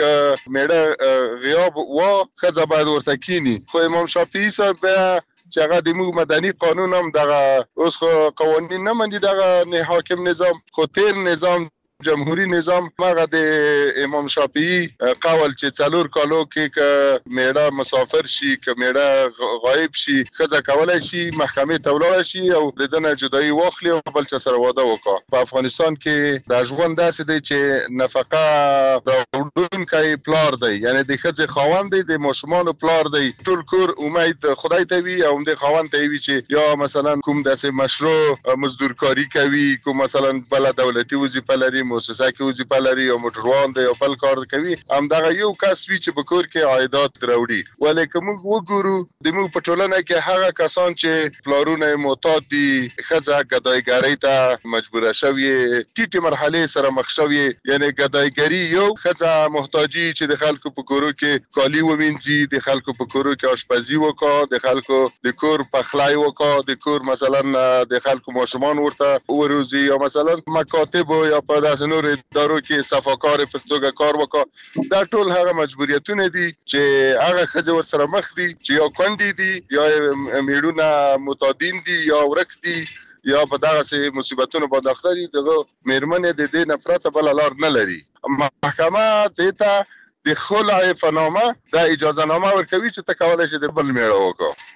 میړه غیاب و خزه باید ورته کینی. خو امام شافعي صاحب چې هغه د موږ مدني قانون هم دغه اوس خو قوانین نه مندي دغه حاکم نظام خو تیر نظام جمهوری نظام هغه د امام شافعي قول چې څلور کالو کې ک میړه مسافر شي ک میړه غایب شي خزه کولای شي محکمې ته ولاړ شي او د دنه جدایي واخلي او بل څه سره واده وکړي. په افغانستان کې د ژوند داسې دی چې نفقه راوړونکی پلار دی، یعنی د خزه خاوند دی، د ماشومان پلار دی. ټول کور امید خدای ته وي او د خاوند ته وي چې یا مثلا کوم داسې مشروع مزدورکاری کوي، کوم مثلا بل دولتي وظیفه لري، مؤسسه کې وظیفه لري او موټروان دی او بل کار کوي، هم دغه یو کس وی چې په کور کې عایدات راوړي. ولیکن موږ وګورو د موږ په ټولنه کې هغه کسان چې پلارونه معتاد دي، خزه ګدایګری ته مجبوره شوی، ټیټه مرحله سره مخ شوی، یعنی ګدایګری یو خزه محتاجی چې د خلکو په کورو کې کالی ومنځي، د خلکو په کورو کې آشپزي وکړي، د خلکو د کور پخلای وکړي، د کور مثلا د خلکو ماشومان ورته وروزي یا مثلا مکاتب یا په نور ادارو کې صفاکار په توګه کار وکړي. دا ټول هغه مجبوریتونه دي چې هغه خځې ور سره مخ دي چې یا کندي دي یا میړونه متادین دي یا ورک دي یا په دغه سي مصیبتونو باندې اخته دي. دغه میرمنې د دې نفرت بل لار نه لري. محکمه ته د خلع فنامه د اجازه نامه ورکوي چې تکول شي د بل میړه وکړي.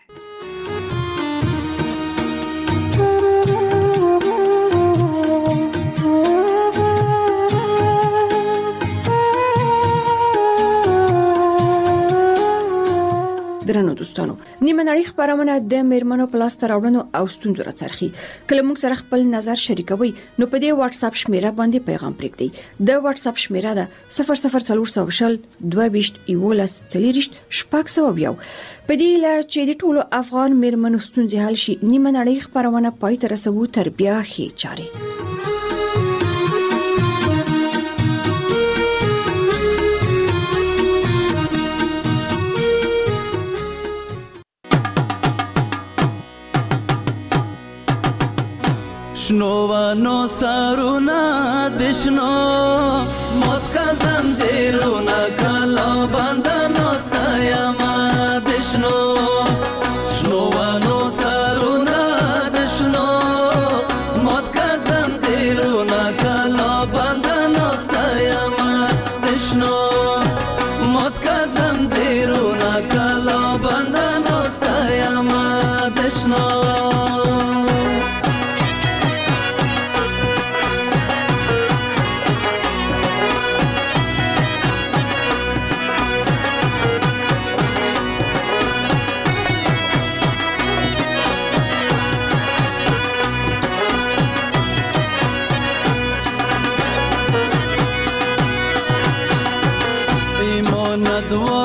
درنو دوستانو، نیمه نړۍ خبرونه د میرمنو په لاس ته راوړنو او ستونزو راڅرخي. کله موږ سره خپل نظر شریکوي نو په دې واتس اپ شمیره باندې پیغام پرېږدئ. د واتس اپ شمیره ده صفر صفر څلور سوه شل دوه ویشت یولس څلوېښت شپږ سوه یو. په دې له چې د ټولو افغان میرمنو ستونزې حل شي، نیمه نړۍ خبرونه پای ته رسوو تر بیا ښې چارې. شنوانو سارونا دشنو موت کا زنجیرونا کلا بندن استایما دشنو شنوانو سارونا دشنو موت کا زنجیرونا کلا بندن استایما دشنو موت کا زنجیرونا کلا بندن استایما دشنو the